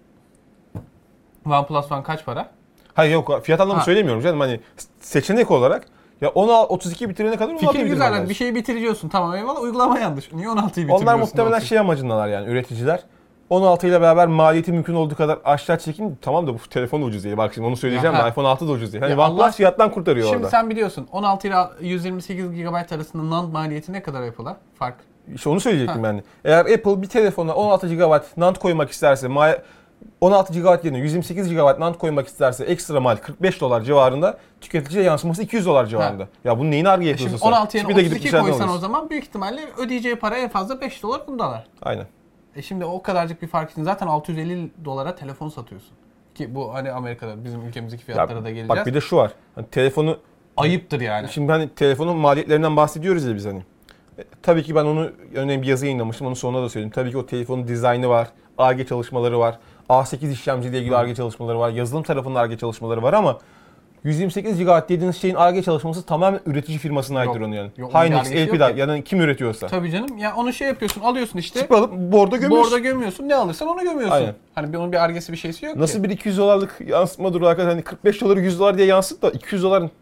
OnePlus One kaç para? Hayır yok fiyat anlamı Ha. söylemiyorum canım. Hani seçenek olarak ya on altı, otuz iki bitirene kadar on altı Fikir güzel. Yani bir şeyi bitiriyorsun tamam eyvallah. Uygulama yanlış. Niye on altıyı bitiriyorsun? Onlar muhtemelen şey amacındalar yani üreticiler. on altı ile beraber maliyeti mümkün olduğu kadar aşağı çekin. Tamam da bu telefon da ucuz değil. Bak şimdi onu söyleyeceğim Aha. de iPhone altı da ucuz değil. Hani Ya OnePlus Allah- fiyattan kurtarıyor Şimdi orada. sen biliyorsun on altı ile yüz yirmi sekiz gigabayt arasında NAND maliyeti ne kadar Apple'a? Fark. İşte onu söyleyecektim Ha. ben de. Eğer Apple bir telefona on altı gigabayt NAND koymak isterse, ma- on altı gigabayt yerine yüz yirmi sekiz gigabayt NAND koymak isterse ekstra mal kırk beş dolar civarında, tüketiciye yansıması iki yüz dolar civarında. Ya bunun neyini argı E yapıyorsun şimdi sen? on altı yerine Tipi de otuz gidip iki dışarıdan koysan o alıyorsun. zaman büyük ihtimalle ödeyeceği para en fazla beş dolar bundalar. Aynen. E şimdi o kadarcık bir fark için zaten altı yüz elli dolara telefon satıyorsun. Ki bu hani Amerika'da bizim ülkemizdeki fiyatlara Ya da geleceğiz. bak bir de şu var. Hani telefonu ayıptır yani. Şimdi hani telefonun maliyetlerinden bahsediyoruz ya biz hani. E, tabii ki ben onu örneğin bir yazı yayınlamıştım. Onun sonunda da söyledim. Tabii ki o telefonun dizaynı var. Ar-Ge çalışmaları var. A sekiz işlemciyle ilgili Ar-Ge çalışmaları var. Yazılım tarafında Ar-Ge çalışmaları var ama yüz yirmi sekiz gigabayt dediğiniz şeyin Ar-Ge çalışması tamamen üretici firmasına aittir onun yani. Yok, Hynix, L P D, yani kim üretiyorsa. Tabii canım. Ya onu şey yapıyorsun, alıyorsun işte. Tip alıp borda gömüyorsun. Borda gömüyorsun. Ne alırsan onu gömüyorsun. Aynen. Hani onun bir Ar-Ge'si bir şeysi yok Nasıl ki. bir iki yüz dolarlık yansıtma duru arkadaşlar, hani kırk beş doları yüz dolar diye yansıt da iki yüz doların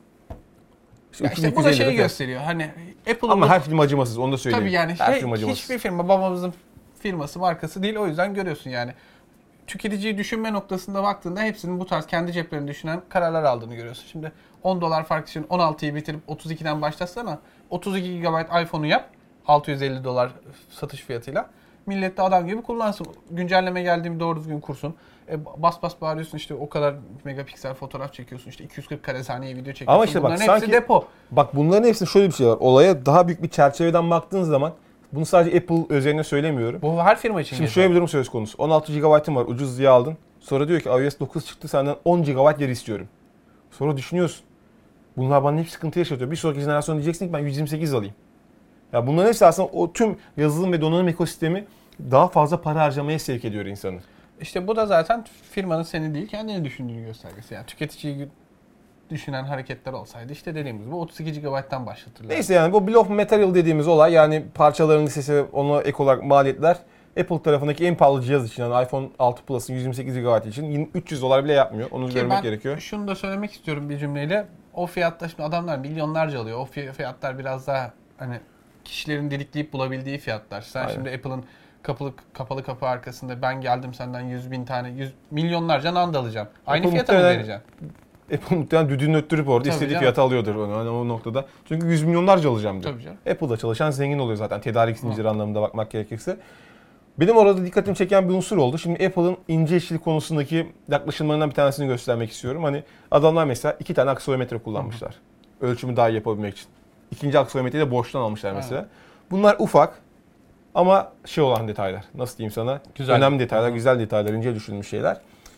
Ya işte bu da şeyi gösteriyor. Hani Apple'ın ama da... her film acımasız, onu da söyleyeyim. Tabii yani her şey, film acımasız. hiçbir firma babamızın firması, markası değil. O yüzden görüyorsun yani. Tüketiciyi düşünme noktasında baktığında hepsinin bu tarz kendi ceplerini düşünen kararlar aldığını görüyorsun. Şimdi on dolar fark için on altıyı bitirip otuz ikiden başlatsana. otuz iki gigabayt iPhone'u yap. altı yüz elli dolar satış fiyatıyla. Millet de adam gibi kullansın. Güncelleme geldiğinde doğru düzgün kursun. E, bas bas bağırıyorsun işte o kadar megapiksel fotoğraf çekiyorsun. İşte iki yüz kırk kare saniye video çekiyorsun. Ama işte bak, bunların hepsi sanki, depo. Bak bunların hepsinde şöyle bir şey var. Olaya daha büyük bir çerçeveden baktığın zaman, bunu sadece Apple özeline söylemiyorum. Bu her firma için. Şimdi geçer. şöyle bir durum söz konusu. on altı gigabaytım var, ucuz diye aldın. Sonra diyor ki iOS dokuz çıktı, senden on gigabayt yer istiyorum. Sonra düşünüyorsun. Bunlar bana hep sıkıntı yaşatıyor. Bir sonraki jenerasyon diyeceksin ki ben yüz yirmi sekiz alayım. Ya bunların hepsi aslında o tüm yazılım ve donanım ekosistemi daha fazla para harcamaya sevk ediyor insanı. İşte bu da zaten firmanın seni değil kendini düşündüğünü göstergesi. Yani tüketiciyi düşünen hareketler olsaydı işte dediğimiz gibi otuz iki gigabayttan başlatırlar. Neyse yani bu Bill of Material dediğimiz olay, yani parçaların listesi, ona ek olarak maliyetler Apple tarafındaki en pahalı cihaz için, yani iPhone altı Plus'ın yüz yirmi sekiz gigabayt için üç yüz dolar bile yapmıyor. Onu Ki görmek ben gerekiyor. Şunu da söylemek istiyorum bir cümleyle. O fiyatta şimdi adamlar milyonlarca alıyor. O fiyatlar biraz daha hani kişilerin dilikleyip bulabildiği fiyatlar. Sen Aynen. şimdi Apple'ın kapalı kapalı kapı arkasında ben geldim senden yüz bin tane, yüz milyonlarca NAND alacağım. Aynı Apple fiyata mı muhtemelen- vereceksin? Apple muhtemelen düdüğünü öttürüp orada Tabii istediği canım. fiyatı alıyordur onu, hani o noktada. Çünkü yüz milyonlarca alacağım diyor. Tabii canım. Apple'da çalışan zengin oluyor zaten, tedarik zinciri anlamında bakmak gerekirse. Benim orada dikkatimi çeken bir unsur oldu. Şimdi Apple'ın ince işçilik konusundaki yaklaşımlarından bir tanesini göstermek istiyorum. Hani adamlar mesela iki tane aksiyolometre kullanmışlar. Hı hı. Ölçümü daha iyi yapabilmek için. İkinci aksiyolometreyi de boştan almışlar mesela. Evet. Bunlar ufak ama şey olan detaylar. Nasıl diyeyim sana? Güzel. Önemli detaylar, hı-hı, güzel detaylar, ince düşünülmüş şeyler.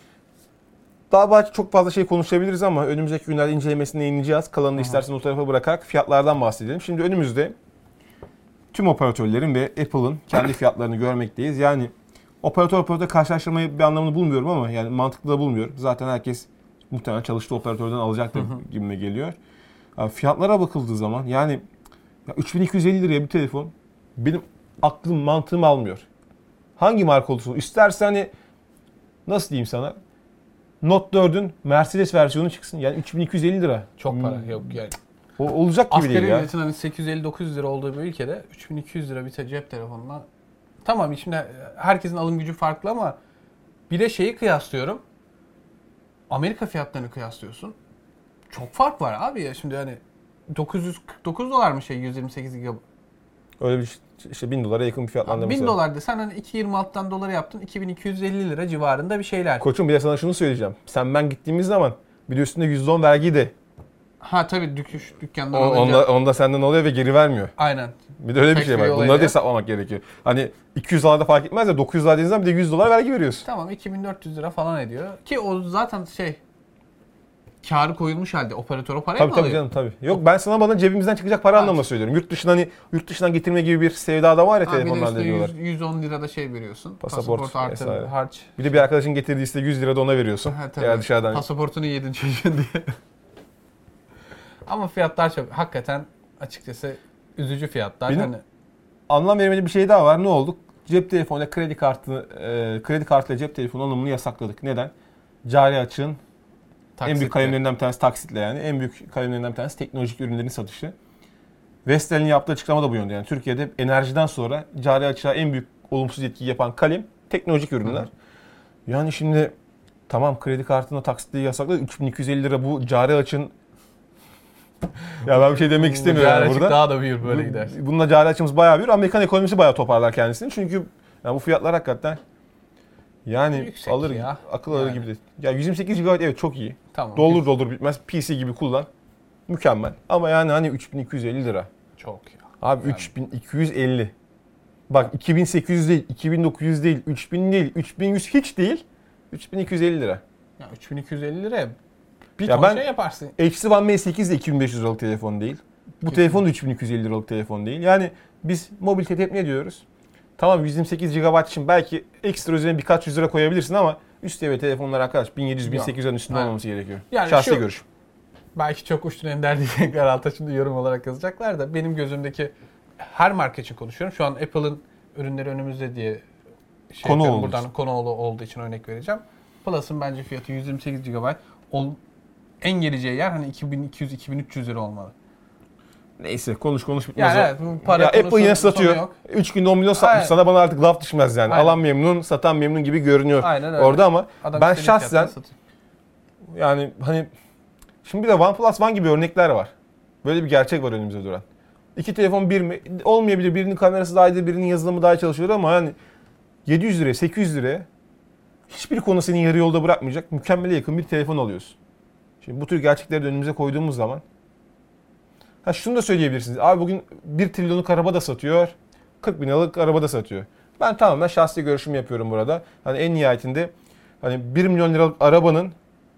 Daha belki çok fazla şey konuşabiliriz ama önümüzdeki günlerde incelemesini yayınlayacağız. Kalanını istersen o tarafa bırakarak fiyatlardan bahsedelim. Şimdi önümüzde tüm operatörlerin ve Apple'ın kendi fiyatlarını görmekteyiz. Yani operatör operatör karşılaştırmayı bir anlamını bulmuyorum ama yani mantıklı da bulmuyorum. Zaten herkes muhtemelen çalıştığı operatörden alacaktır gibime geliyor. Yani fiyatlara bakıldığı zaman yani ya üç bin iki yüz elli liraya bir telefon benim aklım mantığım almıyor. Hangi marka olursa olsun. İsterse hani nasıl diyeyim sana, Note dördün Mercedes versiyonu çıksın. Yani üç bin iki yüz elli lira. Çok para yok yani. O olacak gibi Asgari değil ya. ücretin hani sekiz yüz elli dokuz yüz lira olduğu bir ülkede üç bin iki yüz lira bir cep telefonuna. Tamam şimdi herkesin alım gücü farklı ama bir de şeyi kıyaslıyorum. Amerika fiyatlarını kıyaslıyorsun. Çok fark var abi ya şimdi hani dokuz yüz kırk dokuz dolar mı şey yüz yirmi sekiz gigabayt. Öyle bir işte bin dolara yakın bir fiyatlandırması. bin dolar desen hani iki virgül yirmi altıdan doları yaptın. iki bin iki yüz elli lira civarında bir şeyler. Koçum bir de sana şunu söyleyeceğim. Sen ben gittiğimiz zaman bir de üstünde yüzde on vergi de. Ha tabii düküş, dükkandan O, alınca. onda, onda senden oluyor ve geri vermiyor. Aynen. Bir de öyle bir Tek şey bir var. olayı Bunları da ya. hesaplamak gerekiyor. Hani iki yüz dolar da fark etmez de dokuz yüz dolar dediğin zaman bir de yüz dolar vergi veriyorsun. Tamam iki bin dört yüz lira falan ediyor. Ki o zaten şey kârı koyulmuş halde operatör o parayı Tabii mı tabii alıyor? canım tabii. Yok ben sana bana cebimizden çıkacak para Ha. anlamında söylüyorum. Yurt dışından hani yurt dışından getirme gibi bir sevda da var ya Ha, bir de telefonlarda üstüne diyorlar. yüz, yüz on lira da şey veriyorsun. Pasaport Pasaport, artı vesaire. harç. Bir de bir arkadaşın getirdiyse yüz lira da ona veriyorsun. Ha, tabii. Eğer dışarıdan. Pasaportunu yedin çocuğun diye. Ama fiyatlar çok hakikaten açıkçası üzücü fiyatlar. Benim- Hani Anlam veremediği bir şey daha var. Ne oldu? Cep telefonuyla kredi kartı, e, kredi kartıyla cep telefonu alımını yasakladık. Neden? Cari açığın en taksitle. büyük kalemlerinden bir tanesi taksitle yani. En büyük kalemlerinden bir tanesi teknolojik ürünlerin satışı. Vestel'in yaptığı açıklama da bu yönde. Yani Türkiye'de enerjiden sonra cari açığa en büyük olumsuz etkiyi yapan kalem teknolojik ürünler. Hı. Yani şimdi tamam kredi kartına taksitliği yasakladı. üç bin iki yüz elli lira bu cari açığın ya ben bir şey demek istemiyorum Cari yani açık burada. daha da büyür böyle gider. Bununla cari açığımız bayağı büyür. Amerikan ekonomisi bayağı toparlar kendisini. Çünkü yani bu fiyatlar hakikaten yani Yüksek alır ya. akıl alır Yani. gibi değil. Ya yüz yirmi sekiz gigabayt evet çok iyi. Tamam. Doldur doldur bitmez. P C gibi kullan. Mükemmel. Ama yani hani üç bin iki yüz elli lira. Çok ya. Abi Yani. üç bin iki yüz elli. Bak iki bin sekiz yüz değil, iki bin dokuz yüz değil, üç bin değil, üç bin yüz hiç değil. üç bin iki yüz elli lira. Ya üç bin iki yüz elli liraya Bir Ya ton ben şey yaparsın. H T C One M sekiz de iki bin beş yüz liralık telefon değil. Bu Kesinlikle. telefon da üç bin iki yüz elli liralık telefon değil. Yani biz mobilitede hep ne diyoruz? Tamam yüz yirmi sekiz gigabayt için belki ekstra üzerine birkaç yüz lira koyabilirsin ama üst seviye telefonlar arkadaş bin yedi yüz bin sekiz yüzün üstünde Aynen. olmaması gerekiyor. Yani Şahsi şu- görüşüm. Belki çok uçtun ender diyecekler alta şimdi yorum olarak yazacaklar da benim gözümdeki her marka için konuşuyorum. Şu an Apple'ın ürünleri önümüzde diye şey Konu yapıyorum. olduğu Buradan için. konu olduğu için örnek vereceğim. Plus'ın bence fiyatı yüz yirmi sekiz gigabayt. Ol, en geleceği yer hani iki bin iki yüz iki bin üç yüz lira olmalı. Neyse konuş konuş bitmez. Yani o. evet bu para Ya konusu Apple yine sonu satıyor. yok. üç günde on milyon satmış. Aynen. Sana bana artık laf düşmez yani. Aynen. Alan memnun, satan memnun gibi görünüyor Aynen öyle. orada ama Adam ben istediği fiyattan şahsen satıyor. yani hani şimdi bir de OnePlus One gibi örnekler var. Böyle bir gerçek var önümüzde duran. İki telefon bir mi? Olmayabilir. Birinin kamerası daha iyi, birinin yazılımı daha iyi çalışıyor ama yani yedi yüz liraya, sekiz yüz liraya hiçbir konu seni yarı yolda bırakmayacak mükemmele yakın bir telefon alıyorsun. Şimdi bu tür gerçekleri de önümüze koyduğumuz zaman ha şunu da söyleyebilirsiniz. Abi bugün bir trilyonluk araba da satıyor, kırk bin liralık araba da satıyor. Ben tamamen şahsi görüşümü yapıyorum burada. Hani en nihayetinde hani bir milyon liralık arabanın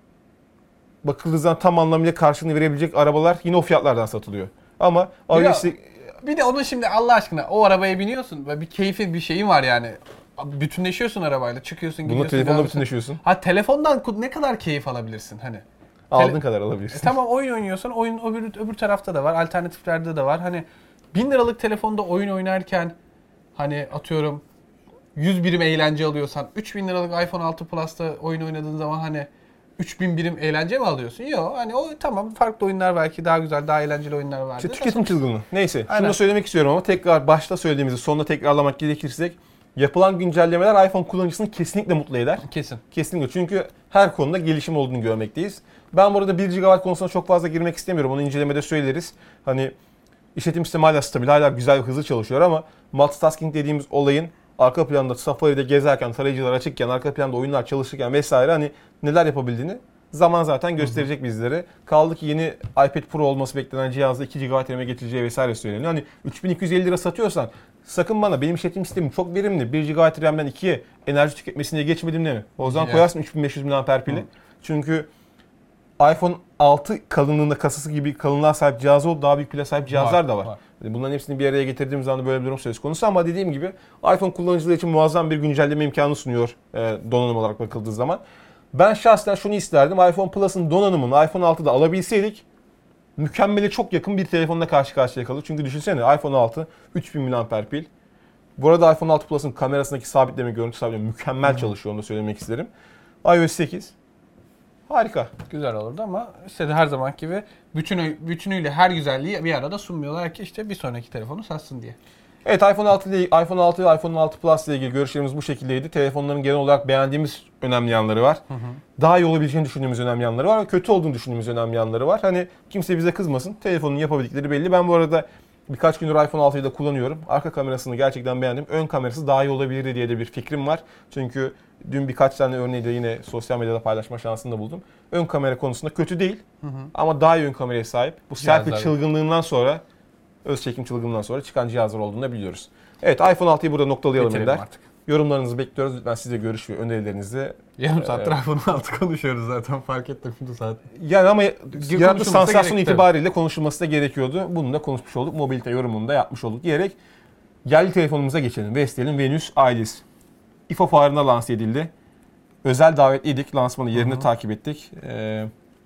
bakıldığı zaman tam anlamıyla karşılığını verebilecek arabalar yine o fiyatlardan satılıyor. Ama Bir de- iOS'i Bir de onun şimdi Allah aşkına o arabaya biniyorsun ve bir keyfi bir şeyin var yani. Bütünleşiyorsun arabayla, çıkıyorsun, bununla gidiyorsun. telefonla devam bütünleşiyorsun. Ha telefondan ne kadar keyif alabilirsin hani? Aldığın Tele- kadar E, alabilirsin. tamam oyun oynuyorsun. Oyun öbür, öbür tarafta da var. Alternatiflerde de var. Hani bin liralık telefonda oyun oynarken hani atıyorum yüz birim eğlence alıyorsan üç bin liralık iPhone altı Plus'ta oyun oynadığın zaman hani üç bin birim eğlence mi alıyorsun? Yok. Hani o tamam farklı oyunlar belki daha güzel, daha eğlenceli oyunlar vardır. İşte tüketim çılgınlığı. Neyse şunu Aynen. da söylemek istiyorum ama tekrar başta söylediğimizi sonunda tekrarlamak gerekirsek yapılan güncellemeler iPhone kullanıcısını kesinlikle mutlu eder. Kesin. Kesinlikle çünkü her konuda gelişim olduğunu görmekteyiz. Ben burada bir gigabayt konusuna çok fazla girmek istemiyorum. Onu incelemede söyleriz. Hani işletim sistemi hala stabil, hala güzel ve hızlı çalışıyor ama multitasking dediğimiz olayın arka planda Safari'de gezerken, tarayıcılar açıkken, arka planda oyunlar çalışırken vesaire hani neler yapabildiğini zaman zaten gösterecek bizlere. Kaldı ki yeni iPad Pro olması beklenen cihazda iki gigabayt RAM'e getireceği vesaire söyleniyor. Hani üç bin iki yüz elli lira satıyorsan sakın bana benim işletim sistemim çok verimli, bir gigabayt RAM'den ikiye enerji tüketmesine geçmedim deme. O zaman Evet. koyarsın üç bin beş yüz miliamper pili. Çünkü iPhone altı kalınlığında kasası gibi kalınlığa sahip cihaz oldu. Daha büyük pile sahip cihazlar Var, da var. var. Bunların hepsini bir araya getirdiğimiz zaman böyle bir durum söz konusu ama dediğim gibi iPhone kullanıcıları için muazzam bir güncelleme imkanı sunuyor e, donanım olarak bakıldığı zaman. Ben şahsen şunu isterdim. iPhone Plus'ın donanımını iPhone altıda alabilseydik mükemmele çok yakın bir telefonla karşı karşıya kalır. Çünkü düşünsene iPhone altı üç bin miliamper pil. Bu arada iPhone altı Plus'ın kamerasındaki sabitleme, görüntü sabitleme mükemmel Hı. çalışıyor, onu da söylemek isterim. iOS sekiz. Harika. Güzel olurdu ama işte her zaman gibi bütünü, bütünüyle her güzelliği bir arada sunmuyorlar ki işte bir sonraki telefonu satsın diye. Evet iPhone altı ile iPhone altı ve iPhone altı Plus ile ilgili görüşlerimiz bu şekildeydi. Telefonların genel olarak beğendiğimiz önemli yanları var. Hı hı. Daha iyi olabileceğini düşündüğümüz önemli yanları var ve kötü olduğunu düşündüğümüz önemli yanları var. Hani kimse bize kızmasın. Telefonun yapabildikleri belli. Ben bu arada birkaç gündür iPhone altıyı da kullanıyorum. Arka kamerasını gerçekten beğendim. Ön kamerası daha iyi olabilirdi diye de bir fikrim var. Çünkü dün birkaç tane örneği de yine sosyal medyada paylaşma şansını da buldum. Ön kamera konusunda kötü değil Hı hı. ama daha iyi ön kameraya sahip. Bu selfie Cihazlar. çılgınlığından sonra, öz çekim çılgınlığından sonra çıkan cihazlar olduğunu da biliyoruz. Evet iPhone altıyı burada noktalayalım Bitirelim Ender. artık. Yorumlarınızı bekliyoruz. Lütfen siz de görüş ve önerilerinizi. Yarım saattir Ee, iPhone altı konuşuyoruz zaten fark ettim bu saat. Yani ama yarattığı konuşulması sansasyon gerekti. itibariyle konuşulması da gerekiyordu. Bunu da konuşmuş olduk. Mobilite yorumunu da yapmış olduk diyerek yerli telefonumuza geçelim. Vestel'in Venus Ailis. I F A fuarına lanse edildi. Özel davetliydik. Lansmanı yerinde Hı hı. takip ettik. Ee,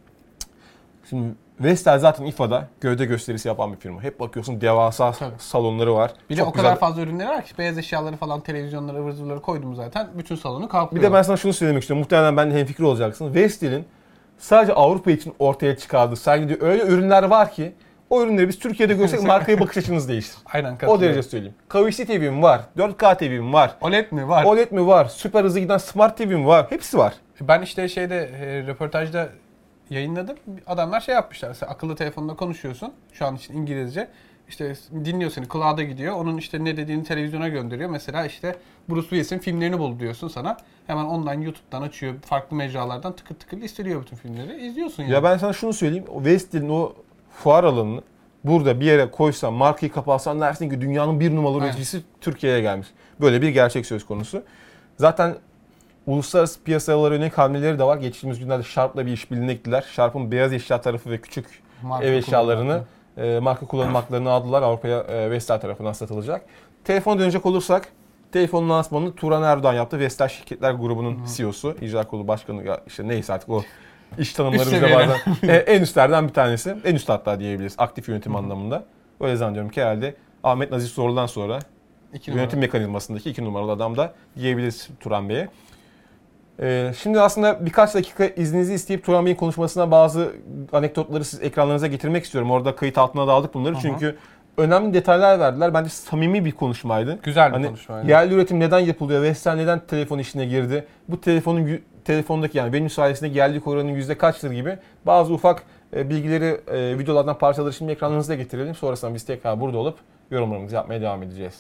şimdi Vestel zaten I F A'da gövde gösterisi yapan bir firma. Hep bakıyorsun devasa Tabii. salonları var. Bir de Çok o kadar güzel. fazla ürünleri var ki beyaz eşyaları falan, televizyonları, ıvır zıvırları koydum zaten. Bütün salonu kaplıyor. Bir de ben sana şunu söylemek istiyorum. Muhtemelen benimle hemfikir olacaksın. Vestel'in sadece Avrupa için ortaya çıkardığı sergilediği öyle ürünler var ki o ürünleri biz Türkiye'de görsek markaya bakış açınız değişir. Aynen O katılıyorum. derece söyleyeyim. Kavuşlu T V'm var, dört K T V'm var, O L E D mi var? O L E D mi var, süper hızlı giden Smart T V'm var. Hepsi var. Ben işte şeyde e, röportajda yayınladım. Adamlar şey yapmışlar. Mesela akıllı telefonla konuşuyorsun. Şu an için İngilizce. İşte dinliyor seni. Cloud'a gidiyor. Onun işte ne dediğini televizyona gönderiyor. Mesela işte Bruce Willis'in filmlerini bul diyorsun sana. Hemen online YouTube'dan açıyor. Farklı mecralardan tıkır tıkır listeliyor bütün filmleri. İzliyorsun yani. Ya ben sana şunu söyleyeyim. O Vestel'in o fuar alanını burada bir yere koysan, markayı kapatsan dersin ki dünyanın bir numaralı Aynen. üreticisi Türkiye'ye gelmiş. Böyle bir gerçek söz konusu. Zaten uluslararası piyasalara yönelik hamleleri de var. Geçtiğimiz günlerde Sharp'la bir işbirliğine gittiler. Sharp'ın beyaz eşya tarafı ve küçük marka ev eşyalarını, e, marka kullanım haklarını aldılar. Avrupa'ya e, Vestel tarafından satılacak. Telefona dönecek olursak, telefonun lansmanını Turan Erdoğan yaptı. Vestel Şirketler Grubu'nun hmm. C E O'su, icra kurulu başkanı, ya işte neyse artık o iş tanımları bize bazen e, en üstlerden bir tanesi. En üst hatta diyebiliriz aktif yönetim hmm. anlamında. Öyle zannediyorum ki herhalde Ahmet Nazif Zorlu'dan sonra iki yönetim mekanizmasındaki iki numaralı adam da diyebiliriz Turan Bey'e. Ee, şimdi aslında birkaç dakika izninizi isteyip Turan Bey'in konuşmasına bazı anekdotları siz ekranlarınıza getirmek istiyorum. Orada kayıt altına da aldık bunları. Aha. Çünkü önemli detaylar verdiler. Bence samimi bir konuşmaydı. Güzel bir hani konuşmaydı. Yerli üretim neden yapılıyor? Vestel neden telefon işine girdi? Bu telefonun telefondaki yani benim sayesinde yerlilik oranının yüzde kaçtır gibi bazı ufak e, bilgileri e, videolardan parçaları şimdi ekranlarınıza getirelim. Sonrasında biz tekrar burada olup yorumlarımızı yapmaya devam edeceğiz.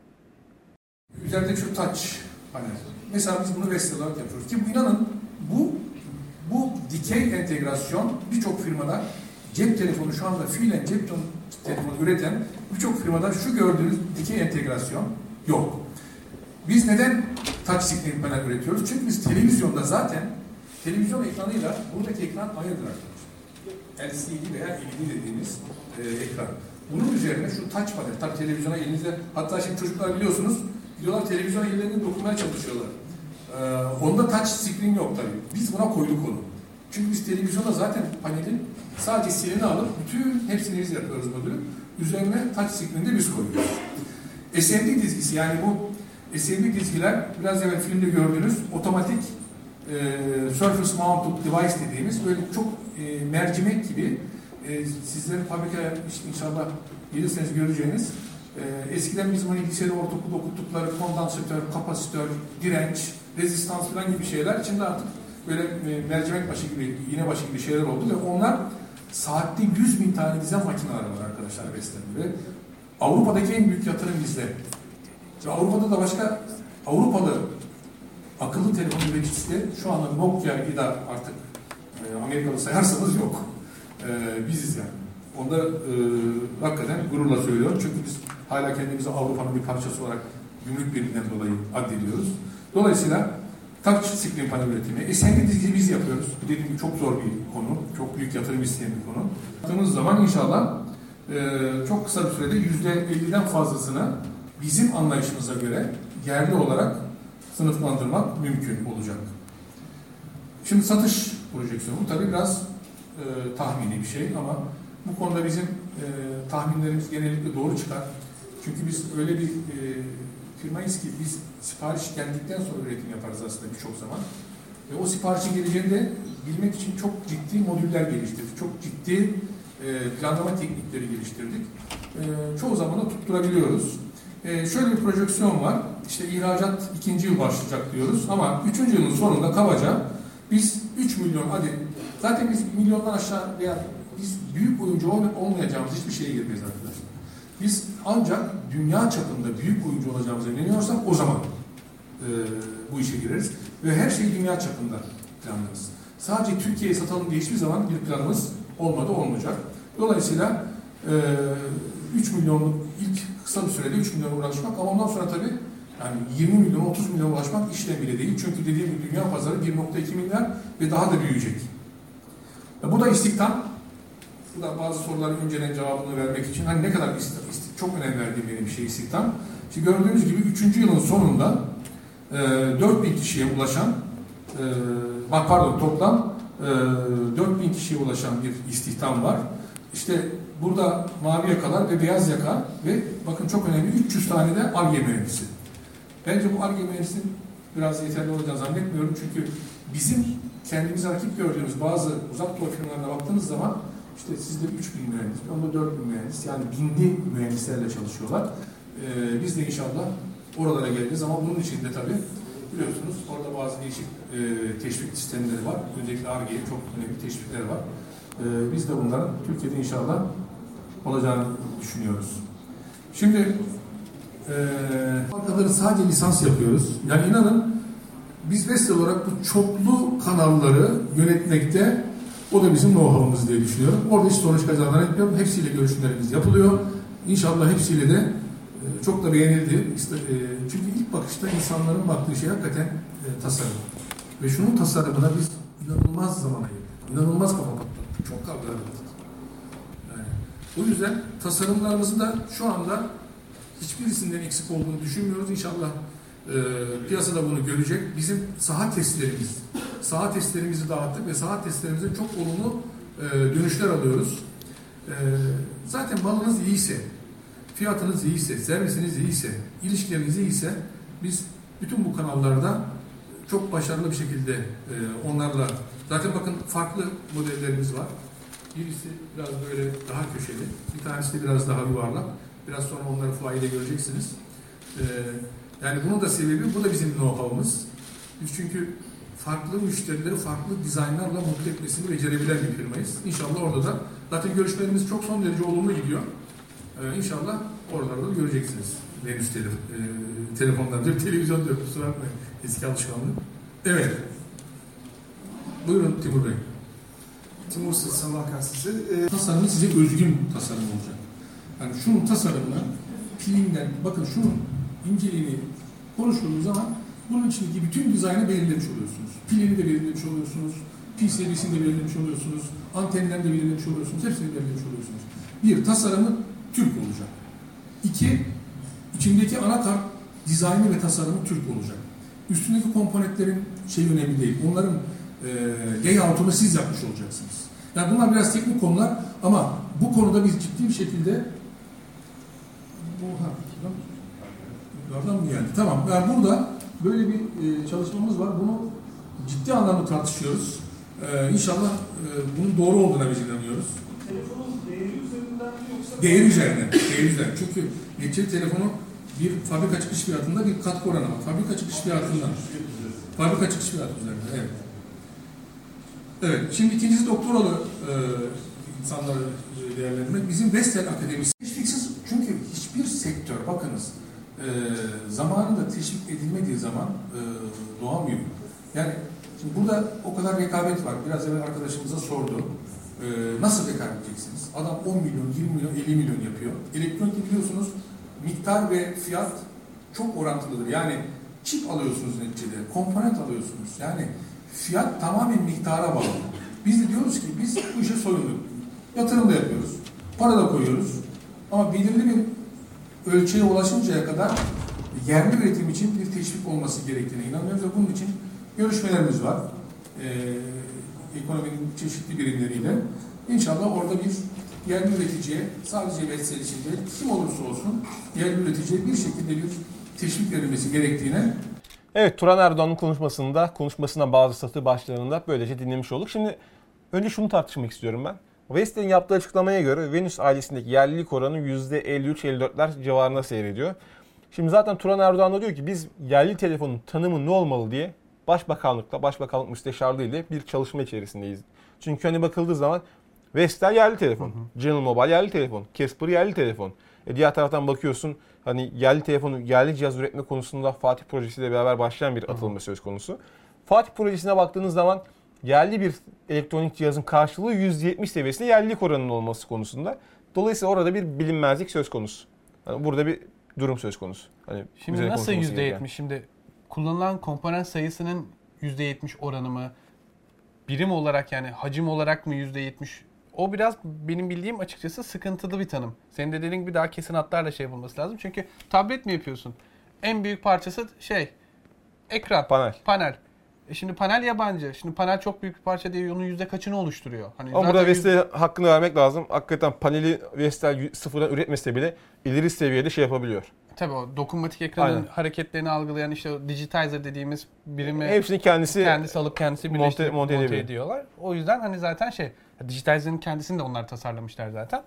Üzerinde şu touch panel. Mesela biz bunu Vestel olarak yapıyoruz. Ki inanın bu bu dikey entegrasyon birçok firmada cep telefonu şu anda fiilen cep telefonu üreten birçok firmada şu gördüğünüz dikey entegrasyon yok. Biz neden touch screen panel üretiyoruz? Çünkü biz televizyonda zaten televizyon ekranıyla buradaki ekran aynıdır arkadaşlar. L C D veya L E D dediğimiz e, ekran. Bunun üzerine şu touch panel, tabii televizyona elinizde, hatta şimdi çocuklar biliyorsunuz, diyorlar televizyona ellerini dokunmaya çalışıyorlar. Ee, onda touch screen yok tabii. Biz buna koyduk onu. Çünkü biz televizyonda zaten panelin sadece silini alıp bütün hepsini biz yapıyoruz modülü. Üzerine touch screen'i de biz koyuyoruz. S M D dizgisi, yani bu S M D dizgiler biraz evvel filmde gördüğünüz otomatik e, surface mounted device dediğimiz böyle çok e, mercimek gibi e, sizlerin fabrikaya işte inşallah gelirseniz göreceğiniz e, eskiden bizim hani lisede ortaokulda okuttukları kondansatör, kapasitör, direnç, rezistans falan gibi şeyler içinde artık böyle e, mercimek başı gibi, iğne başı gibi şeyler oldu ve onlar saatte yüz bin tane dizen makineler var arkadaşlar Vestel'de ve Avrupa'daki en büyük yatırım bizde. Ve Avrupa'da da başka Avrupalı akıllı telefon üreticisi de şu anda Nokia, I D A artık e, Amerikalı sayarsanız yok. E, biziz yani. Onda e, hakikaten gururla söylüyorum. Çünkü biz hala kendimizi Avrupa'nın bir parçası olarak gümrük birliğinden dolayı addediyoruz. Dolayısıyla touch screen panel üretimi. S M D dizisi biz yapıyoruz. Bu dediğim gibi çok zor bir konu. Çok büyük yatırım isteyen bir konu. Yaptığımız zaman inşallah e, çok kısa bir sürede yüzde elliden fazlasını bizim anlayışımıza göre yerli olarak sınıflandırmak mümkün olacak. Şimdi satış projeksiyonu. Bu tabii biraz e, tahmini bir şey ama bu konuda bizim e, tahminlerimiz genellikle doğru çıkar. Çünkü biz öyle bir e, firmayız ki biz sipariş geldikten sonra üretim yaparız aslında birçok zaman. Ve o siparişin geleceğini de bilmek için çok ciddi modüller geliştirdik. Çok ciddi e, planlama teknikleri geliştirdik. E, çoğu zaman da tutturabiliyoruz. E, şöyle bir projeksiyon var. İşte ihracat ikinci yıl başlayacak diyoruz ama üçüncü yılın sonunda kabaca biz üç milyon adet, zaten biz milyondan aşağı veya biz büyük oyuncu olmayacağımız hiçbir şeye girmeyiz arkadaşlar. Biz ancak dünya çapında büyük oyuncu olacağımıza inanıyorsak o zaman e, bu işe gireriz. Ve her şeyi dünya çapında planlarız. Sadece Türkiye'ye satalım diye hiçbir zaman bir planımız olmadı, olmayacak. Dolayısıyla e, üç milyonluk ilk kısa bir sürede üç milyona ulaşmak ama ondan sonra tabii yani yirmi milyon, otuz milyon ulaşmak işlem bile değil. Çünkü dediğim gibi dünya pazarı bir nokta iki milyar ve daha da büyüyecek. E, bu da istihdam. Bu da bazı soruların önceden cevabını vermek için hani ne kadar istihdam, çok önem verdiğim benim bir şey istihdam. Şimdi gördüğünüz gibi üçüncü yılın sonunda e, dört bin kişiye ulaşan e, bak pardon toplam e, dört bin kişiye ulaşan bir istihdam var. İşte burada mavi yakalar ve beyaz yaka ve bakın çok önemli üç yüz tane de Ar-Ge mühendisi. Bence bu Ar-Ge mühendisinin biraz yeterli olacağını zannetmiyorum. Çünkü bizim kendimize rakip gördüğümüz bazı uzak doğu firmalarına baktığımız zaman işte sizde üç bin mühendis, onda dört bin mühendis, yani binli mühendislerle çalışıyorlar. Ee, biz de inşallah oralara geleceğiz ama bunun için de tabii biliyorsunuz orada bazı değişik e, teşvik sistemleri var. Özellikle Ar-Ge'ye çok önemli teşvikler var. Ee, biz de bunların Türkiye'de inşallah olacağını düşünüyoruz. Şimdi markaları sadece lisans yapıyoruz. Yani inanın biz Vestel olarak bu çoklu kanalları yönetmekte o da bizim know-how'ımız diye düşünüyorum. Orada hiç sorun çıkacağını zannetmiyorum. Hepsiyle görüşmelerimiz yapılıyor. İnşallah hepsiyle de e, çok da beğenildi. İşte, e, çünkü ilk bakışta insanların baktığı şey hakikaten e, e, tasarım. Ve şunun tasarımına biz inanılmaz zaman ayırdık. İnanılmaz kafa patlattık. Çok kavga ettik. Yani, o yüzden tasarımlarımızı da şu anda hiçbirisinden eksik olduğunu düşünmüyoruz. İnşallah e, piyasada bunu görecek. Bizim saha testlerimiz, saha testlerimizi dağıttık ve saha testlerimizde çok olumlu e, dönüşler alıyoruz. E, zaten malınız iyiyse, fiyatınız iyiyse, servisiniz iyiyse, ilişkileriniz iyiyse biz bütün bu kanallarda çok başarılı bir şekilde e, onlarla, zaten bakın farklı modellerimiz var. Birisi biraz böyle daha köşeli, bir tanesi de biraz daha yuvarlak. Biraz sonra onları fuayede göreceksiniz. Ee, yani bunun da sebebi, bu da bizim know-how'ımız. Biz çünkü farklı müşterileri farklı dizaynlarla mutlu etmesini becerebilen bir firmayız. İnşallah orada da, zaten görüşmelerimiz çok son derece olumlu gidiyor. Ee, İnşallah oralarda da göreceksiniz. Venüs telef e, telefondan diyor, televizyon diyor, kusura bakmayın. Eski alışkanlık. Evet. Buyurun Timur Bey. Timur Sabah Gazetesi. Ee, tasarımı size özgün tasarım olacak. Yani şunun tasarımını pilinden, bakın şunun inceliğini konuştuğumuz zaman bunun içindeki bütün dizaynı belirlemiş oluyorsunuz. Pilini de belirlemiş oluyorsunuz, pil serisini de belirlemiş oluyorsunuz, antenden de belirlemiş oluyorsunuz, hepsini belirlemiş oluyorsunuz. Bir, tasarımı Türk olacak. İki, içindeki anakart dizaynı ve tasarımı Türk olacak. Üstündeki komponentlerin şey önemli değil, onların e, layout'unu siz yapmış olacaksınız. Yani bunlar biraz teknik konular ama bu konuda biz ciddi bir şekilde Oradan mı geldi? Tamam. Yani burada böyle bir e, çalışmamız var. Bunu ciddi anlamda tartışıyoruz. Ee, İnşallah e, bunun doğru olduğuna biz inanıyoruz. Telefonun değeri üzerinden mi yoksa? Değeri üzerinden. Değeri üzerinden. Çünkü neticede telefonu bir fabrika çıkış fiyatında bir katkı oranı var. Fabrika çıkış fiyatından. Fabrika çıkış fiyatı üzerinde. Evet. Evet. Şimdi ikincisi doktoralı e, insanları değerlendirmek. Bizim Vestel Akademisi teşviksiz, çünkü hiçbir sektör, bakınız, e, zamanında teşvik edilmediği zaman e, doğamıyor. Yani şimdi burada o kadar rekabet var. Biraz evvel arkadaşımıza sordu. E, nasıl rekabet edeceksiniz? Adam on milyon, yirmi milyon, elli milyon yapıyor. Elektronik biliyorsunuz miktar ve fiyat çok orantılıdır. Yani çip alıyorsunuz neticede, komponent alıyorsunuz. Yani fiyat tamamen miktara bağlı. Biz de diyoruz ki biz bu işe soyunduk. Yatırım da yapıyoruz. Para da koyuyoruz. Ama belirli bir ölçüye ulaşıncaya kadar yerli üretim için bir teşvik olması gerektiğine inanıyoruz ve bunun için görüşmelerimiz var. Ee, ekonominin çeşitli birimleriyle. İnşallah orada bir yerli üreticiye, sadece Vestel için değil, kim olursa olsun yerli üreticiye bir şekilde bir teşvik verilmesi gerektiğine. Evet, Turan Erdoğan'ın konuşmasında, konuşmasına bazı satır başlarında böylece dinlemiş olduk. Şimdi önce şunu tartışmak istiyorum ben. Vestel'in yaptığı açıklamaya göre Venüs ailesindeki yerlilik oranı yüzde elli üç elli dörtler civarında seyrediyor. Şimdi zaten Turan Erdoğan da diyor ki biz yerli telefonun tanımı ne olmalı diye Başbakanlıkla, Başbakanlık Müsteşarlığı ile bir çalışma içerisindeyiz. Çünkü hani bakıldığı zaman Vestel yerli telefon, hı hı. General Mobile yerli telefon, Casper yerli telefon. E diğer taraftan bakıyorsun hani yerli telefonu, yerli cihaz üretme konusunda Fatih projesiyle beraber başlayan bir atılma hı hı. söz konusu. Fatih projesine baktığınız zaman yerli bir elektronik cihazın karşılığı yüzde yetmiş seviyesinde yerlilik oranının olması konusunda. Dolayısıyla orada bir bilinmezlik söz konusu. Yani burada bir durum söz konusu. Hani şimdi nasıl yüzde yetmiş? Şimdi kullanılan komponent sayısının yüzde yetmiş oranı mı? Birim olarak yani hacim olarak mı yüzde yetmiş? O biraz benim bildiğim açıkçası sıkıntılı bir tanım. Senin de dediğin gibi daha kesin hatlarla şey bulması lazım. Çünkü tablet mi yapıyorsun? En büyük parçası şey, ekran, panel. panel. E şimdi panel yabancı. Şimdi panel çok büyük bir parça değil. Onun yüzde kaçını oluşturuyor? Hani ama burada Vestel'e yüz... hakkını vermek lazım. Hakikaten paneli Vestel sıfırdan üretmese bile ileri seviyede şey yapabiliyor. Tabii o dokunmatik ekranın Aynen. hareketlerini algılayan işte o digitizer dediğimiz birimi hepsini kendisi kendisi alıp kendisi birleştirip monte, monte, monte ediyorlar. O yüzden hani zaten şey digitizer'ın kendisini de onlar tasarlamışlar zaten.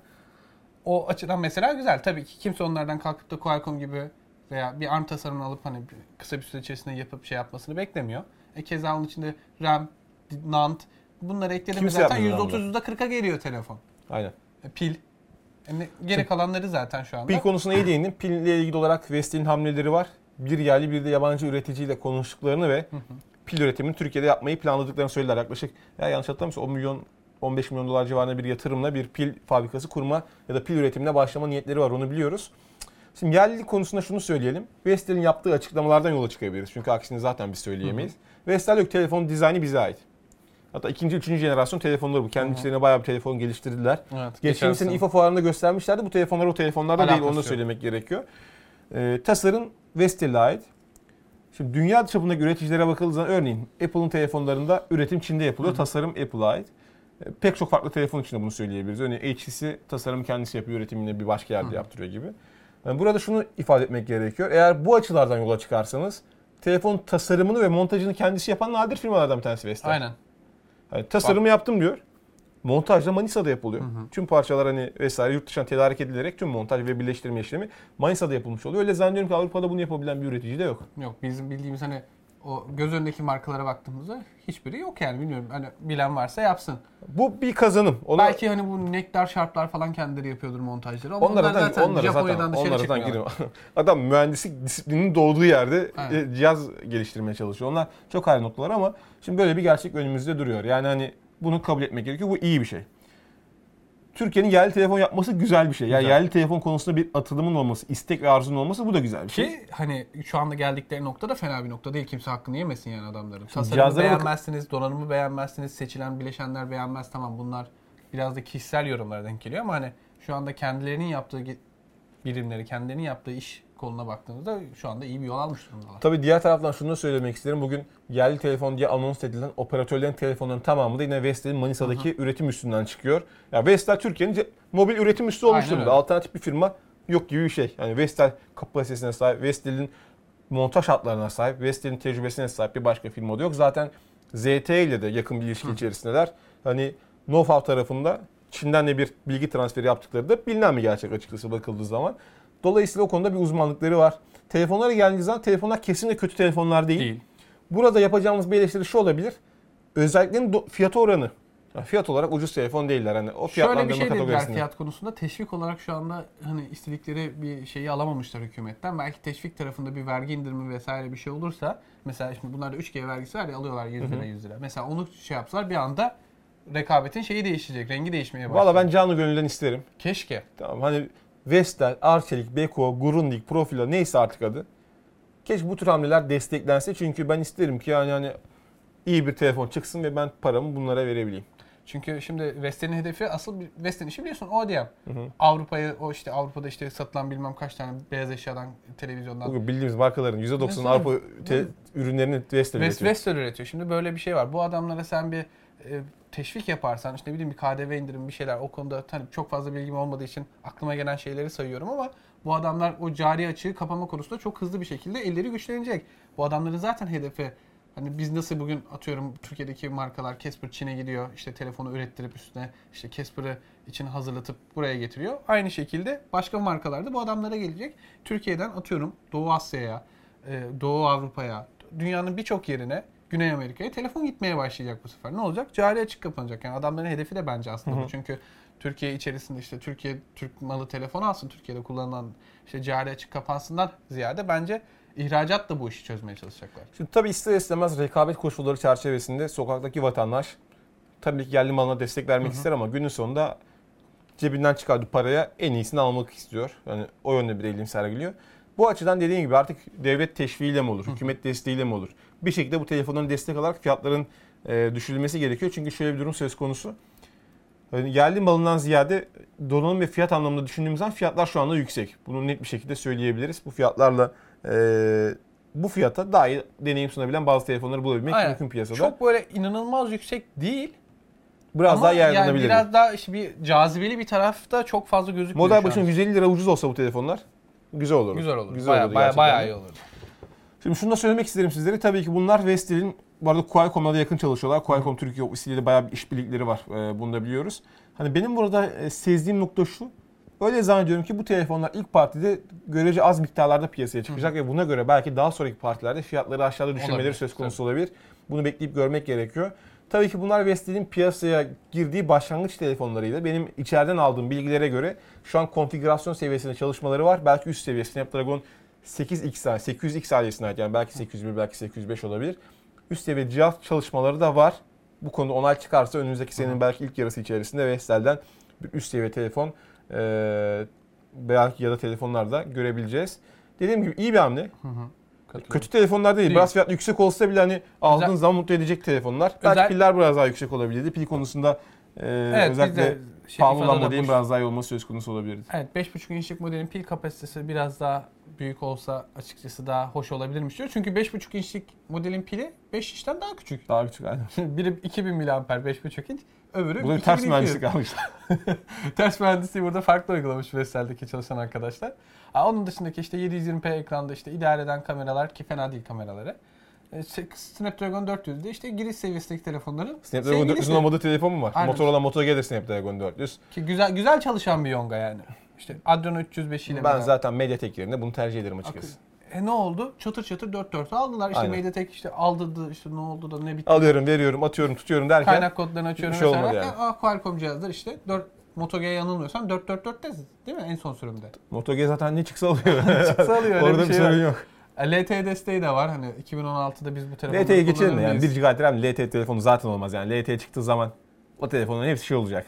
O açıdan mesela güzel. Tabii ki kimse onlardan kalkıp da Qualcomm gibi veya bir ARM tasarımını alıp hani kısa bir süre içerisinde yapıp şey yapmasını beklemiyor. E keza onun içinde RAM, NAND bunları ekledim zaten yüzde otuz yüzde kırka geliyor telefon. Aynen. E, pil. Yani geri kalanları zaten şu anda. Pil konusuna iyi değindim. Pille ilgili olarak Vestel'in hamleleri var. Bir yerli bir de yabancı üreticiyle konuştuklarını ve hı hı. pil üretimini Türkiye'de yapmayı planladıklarını söylediler. Yaklaşık ya yanlış hatırlamıyorsam on milyon on beş milyon dolar civarında bir yatırımla bir pil fabrikası kurma ya da pil üretimine başlama niyetleri var, onu biliyoruz. Şimdi yerlilik konusunda şunu söyleyelim. Vestel'in yaptığı açıklamalardan yola çıkabiliriz. Çünkü aksini zaten biz söyleyemeyiz. Vestel yok, telefonun dizaynı bize ait. Hatta ikinci, üçüncü jenerasyon telefonları bu. Kendi içlerine bayağı bir telefon geliştirdiler. Evet, Geçen sene İFA fuarında göstermişlerdi. Bu telefonlar o telefonlarda değil, onu da söylemek gerekiyor. Ee, tasarım Vestel'e ait. Şimdi dünya çapındaki üreticilere bakıldığı zaman örneğin Apple'ın telefonlarında üretim Çin'de yapılıyor. Hı hı. Tasarım Apple'a ait. Ee, pek çok farklı telefon için de bunu söyleyebiliriz. Örneğin H T C tasarımı kendisi yapıyor, üretimini bir başka yerde hı. yaptırıyor gibi. Yani burada şunu ifade etmek gerekiyor. Eğer bu açılardan yola çıkarsanız telefonun tasarımını ve montajını kendisi yapan nadir firmalardan bir tanesi Vestel. Aynen. Yani tasarımı Bak. yaptım diyor. Montaj da Manisa'da yapılıyor. Hı hı. Tüm parçalar hani vesaire yurt dışından tedarik edilerek tüm montaj ve birleştirme işlemi Manisa'da yapılmış oluyor. Öyle zannediyorum ki Avrupa'da bunu yapabilen bir üretici de yok. Yok, bizim bildiğimiz hani o göz önündeki markalara baktığımızda hiçbiri yok yani, bilmiyorum. Hani bilen varsa yapsın. Bu bir kazanım. Ona... Belki hani bu Nektar Şarplar falan kendileri yapıyordur montajları. Ama onlara zaten, zaten onlara Japonya'dan zaten, dışarı çıkmıyorlar. Adam mühendislik disiplininin doğduğu yerde evet. cihaz geliştirmeye çalışıyor. Onlar çok ayrı noktalar ama şimdi böyle bir gerçek önümüzde duruyor. Yani hani bunu kabul etmek gerekiyor. Bu iyi bir şey. Türkiye'nin yerli telefon yapması güzel bir şey. Yani güzel. Yerli telefon konusunda bir atılımın olması, istek ve arzunun olması bu da güzel bir şey. Ki hani şu anda geldikleri nokta da fena bir nokta değil. Kimse hakkını yemesin yani adamların. Tasarımı beğenmezsiniz, donanımı beğenmezsiniz, seçilen bileşenler beğenmez. Tamam, bunlar biraz da kişisel yorumlara denk geliyor ama hani şu anda kendilerinin yaptığı birimleri, kendilerinin yaptığı iş koluna baktığınızda şu anda iyi bir yol almış durumdalar. Tabii diğer taraftan şunu da söylemek isterim. Bugün yerli telefon diye anons edilen operatörlerin telefonlarının tamamı da yine Vestel'in Manisa'daki hı hı. üretim üssünden çıkıyor. Ya Vestel Türkiye'nin mobil üretim üssü olmuş durumda. Alternatif bir firma yok gibi bir şey. Yani Vestel kapasitesine sahip, Vestel'in montaj hatlarına sahip, Vestel'in tecrübesine sahip bir başka firma da yok. Zaten Z T E ile de yakın bir ilişki hı. içerisindeler. Hani know-how tarafında Çin'den de bir bilgi transferi yaptıkları da bilinen bir gerçek açıkçası bakıldığı zaman. Dolayısıyla o konuda bir uzmanlıkları var. Telefonlara geldiği zaman telefonlar kesinlikle kötü telefonlar değil. değil. Burada yapacağımız bir eleştiri şu olabilir. Özelliklerin fiyatı oranı. Yani fiyat olarak ucuz telefon değiller. Hani o şöyle bir şey dediler fiyat konusunda. Teşvik olarak şu anda hani istedikleri bir şeyi alamamışlar hükümetten. Belki teşvik tarafında bir vergi indirimi vesaire bir şey olursa. Mesela şimdi bunlarda üç G vergisi var ya, alıyorlar yüz lira yüz lira. Mesela onu şey yapsalar bir anda rekabetin şeyi değişecek. Rengi değişmeye başlayacak. Valla ben canı gönülden isterim. Keşke. Tamam, hani Vestel, Arçelik, Beko, Grundig, Profilo neyse artık adı. Keşke bu tür hamleler desteklense. Çünkü ben isterim ki yani hani iyi bir telefon çıksın ve ben paramı bunlara verebileyim. Çünkü şimdi Vestel'in hedefi, asıl Vestel'in işi biliyorsun O D M. Avrupa'yı, o işte Avrupa'da işte satılan bilmem kaç tane beyaz eşyadan, televizyondan. Bugün bildiğimiz markaların yüzde doksanı Avrupa te- ürünlerini Vestel üretiyor. Vestel üretiyor. Şimdi böyle bir şey var. Bu adamlara sen bir e, teşvik yaparsan, işte ne bileyim bir K D V indirim bir şeyler, o konuda hani çok fazla bilgim olmadığı için aklıma gelen şeyleri sayıyorum ama bu adamlar o cari açığı kapama konusunda çok hızlı bir şekilde elleri güçlenecek. Bu adamların zaten hedefi, hani biz nasıl bugün atıyorum Türkiye'deki markalar Casper Çin'e gidiyor, işte telefonu ürettirip üstüne işte Casper'ı için hazırlatıp buraya getiriyor. Aynı şekilde başka markalar da bu adamlara gelecek. Türkiye'den atıyorum Doğu Asya'ya, Doğu Avrupa'ya, dünyanın birçok yerine, Güney Amerika'ya telefon gitmeye başlayacak bu sefer. Ne olacak? Cari açık kapanacak. Yani adamların hedefi de bence aslında bu. Çünkü Türkiye içerisinde işte Türkiye Türk malı telefon alsın, Türkiye'de kullanılan işte cari açık kapansından ziyade bence ihracat da bu işi çözmeye çalışacaklar. Şimdi tabii ister istemez rekabet koşulları çerçevesinde sokaktaki vatandaş tabii ki yerli malına destek vermek hı hı. ister ama günün sonunda cebinden çıkardığı paraya en iyisini almak istiyor. Yani o yönde bir eğilim sergiliyor. Bu açıdan dediğim gibi artık devlet teşviğiyle mi olur, hükümet desteğiyle mi olur? Bir şekilde bu telefonların destek alarak fiyatların e, düşürülmesi gerekiyor. Çünkü şöyle bir durum söz konusu. Yani yerli malından ziyade donanım ve fiyat anlamında düşündüğümüz zaman fiyatlar şu anda yüksek. Bunu net bir şekilde söyleyebiliriz. Bu fiyatlarla e, bu fiyata daha iyi deneyim sunabilen bazı telefonları bulabilmek Aynen. mümkün piyasada. Çok böyle inanılmaz yüksek değil. Biraz ama daha yararlanabilir. Yani biraz daha işte bir cazibeli bir tarafta çok fazla gözükmüyor. Model başına yüz elli lira ucuz olsa bu telefonlar güzel olur. Güzel olur. Güzel bayağı, bayağı, bayağı iyi olur. Şimdi şunu da söylemek isterim sizlere. Tabii ki bunlar Vestel'in, bu arada Qualcomm'la da yakın çalışıyorlar. Qualcomm Türkiye ofisiyle bayağı bir işbirlikleri var. Bunu da biliyoruz. Hani benim burada sezdiğim nokta şu. Öyle zannediyorum ki bu telefonlar ilk partide görece az miktarlarda piyasaya çıkacak. Hı. Ve buna göre belki daha sonraki partilerde fiyatları aşağıda düşürmeleri olabilir, söz konusu tabii. olabilir. Bunu bekleyip görmek gerekiyor. Tabii ki bunlar Vestel'in piyasaya girdiği başlangıç telefonlarıydı. Benim içeriden aldığım bilgilere göre şu an konfigürasyon seviyesinde çalışmaları var. Belki üst seviye Snapdragon sekiz X A, sekiz yüz X ailesine ait, yani belki sekiz yüz bir, belki sekiz yüz beş olabilir. Üst seviye cihaz çalışmaları da var. Bu konuda onay çıkarsa önümüzdeki senenin belki ilk yarısı içerisinde Vestel'den bir üst seviye telefon e, belki ya da telefonlarda görebileceğiz. Dediğim gibi iyi bir hamle. Hı hı. Kötü telefonlar değil. Değil. Biraz fiyat yüksek olsa bile hani aldığın zaman mutlu edecek telefonlar. Özel... Belki piller biraz daha yüksek olabilirdi. Pil konusunda e, evet, özellikle şey, pahalı olan modelin biraz daha iyi olması söz konusu olabilirdi. Evet, beş buçuk inçlik modelin pil kapasitesi biraz daha büyük olsa açıkçası daha hoş olabilirmiş diyor. Çünkü beş buçuk inçlik modelin pili beş inçten daha küçük. Daha küçük aynen. Biri iki bin miliamper beş buçuk inç, öbürü Bu da iki bin ters iki yüz. mühendislik almışlar. Ters mühendisliği burada farklı uygulamış Vestel'deki çalışan arkadaşlar. Ha, onun dışındaki işte yedi yüz yirmi p ekranda işte idare eden kameralar ki fena değil kameraları. Snapdragon dört yüzde işte giriş seviyesindeki telefonların Snapdragon dört yüzün olmadığı telefon mu var? Aynen. Motorola Moto G'de Snapdragon dört yüz. Ki güzel güzel çalışan bir Yonga yani. İşte Adreno üç yüz beş ile Ben beraber. zaten Mediatek yerine bunu tercih ederim açıkçası. E ne oldu? Çatır çatır dört dörtü aldılar. İşte Aynen. Mediatek işte aldırdı işte ne oldu da ne bitti. Alıyorum, veriyorum, atıyorum, tutuyorum derken Kaynak kodlarını açıyorum bir şey mesela. olmadı yani. Ah, Qualcomm cihazlar işte dört Moto G yanılmıyorsam dört dört dörtte değil mi en son sürümde? Moto G zaten ne çıksa alıyor. Çıksa alıyor öyle Orada bir bir şey sorun var. yok. L T E desteği de var. Hani iki bin on altıda biz bu telefonu L T E'ye geçelim de yani bir gigabayt RAM L T E telefonu zaten olmaz yani. L T E çıktığı zaman o telefonların hepsi şey olacak.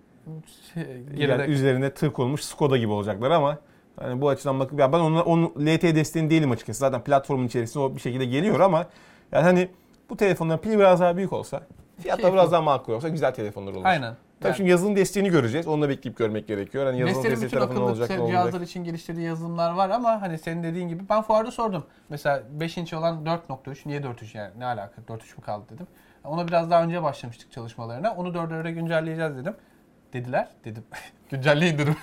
Şey, Yani geride... üzerine tır konmuş Skoda gibi olacaklar ama hani bu açıdan bakıp ya ben onun, onun L T E desteğini değilim açıkçası. Zaten platformun içerisinde o bir şekilde geliyor ama yani hani bu telefonların pili biraz daha büyük olsa, fiyatlar biraz daha makul olsa güzel telefonlar olur. Aynen. Tabii Yani, şimdi yazılım desteğini göreceğiz. Onu da bekleyip görmek gerekiyor. Hani yazılım Vestel'in desteği bütün tarafı ne akıllı olacak, ne cihazlar olacak? için geliştirdiği yazılımlar var ama hani senin dediğin gibi ben fuarda sordum. Mesela beş inç olan dört nokta üç niye dört üç yani ne alaka dört üç mü kaldı dedim. Ona biraz daha önce başlamıştık çalışmalarına. Onu dörde öre güncelleyeceğiz dedim. Dediler. Dedim. Güncelleyin dedim.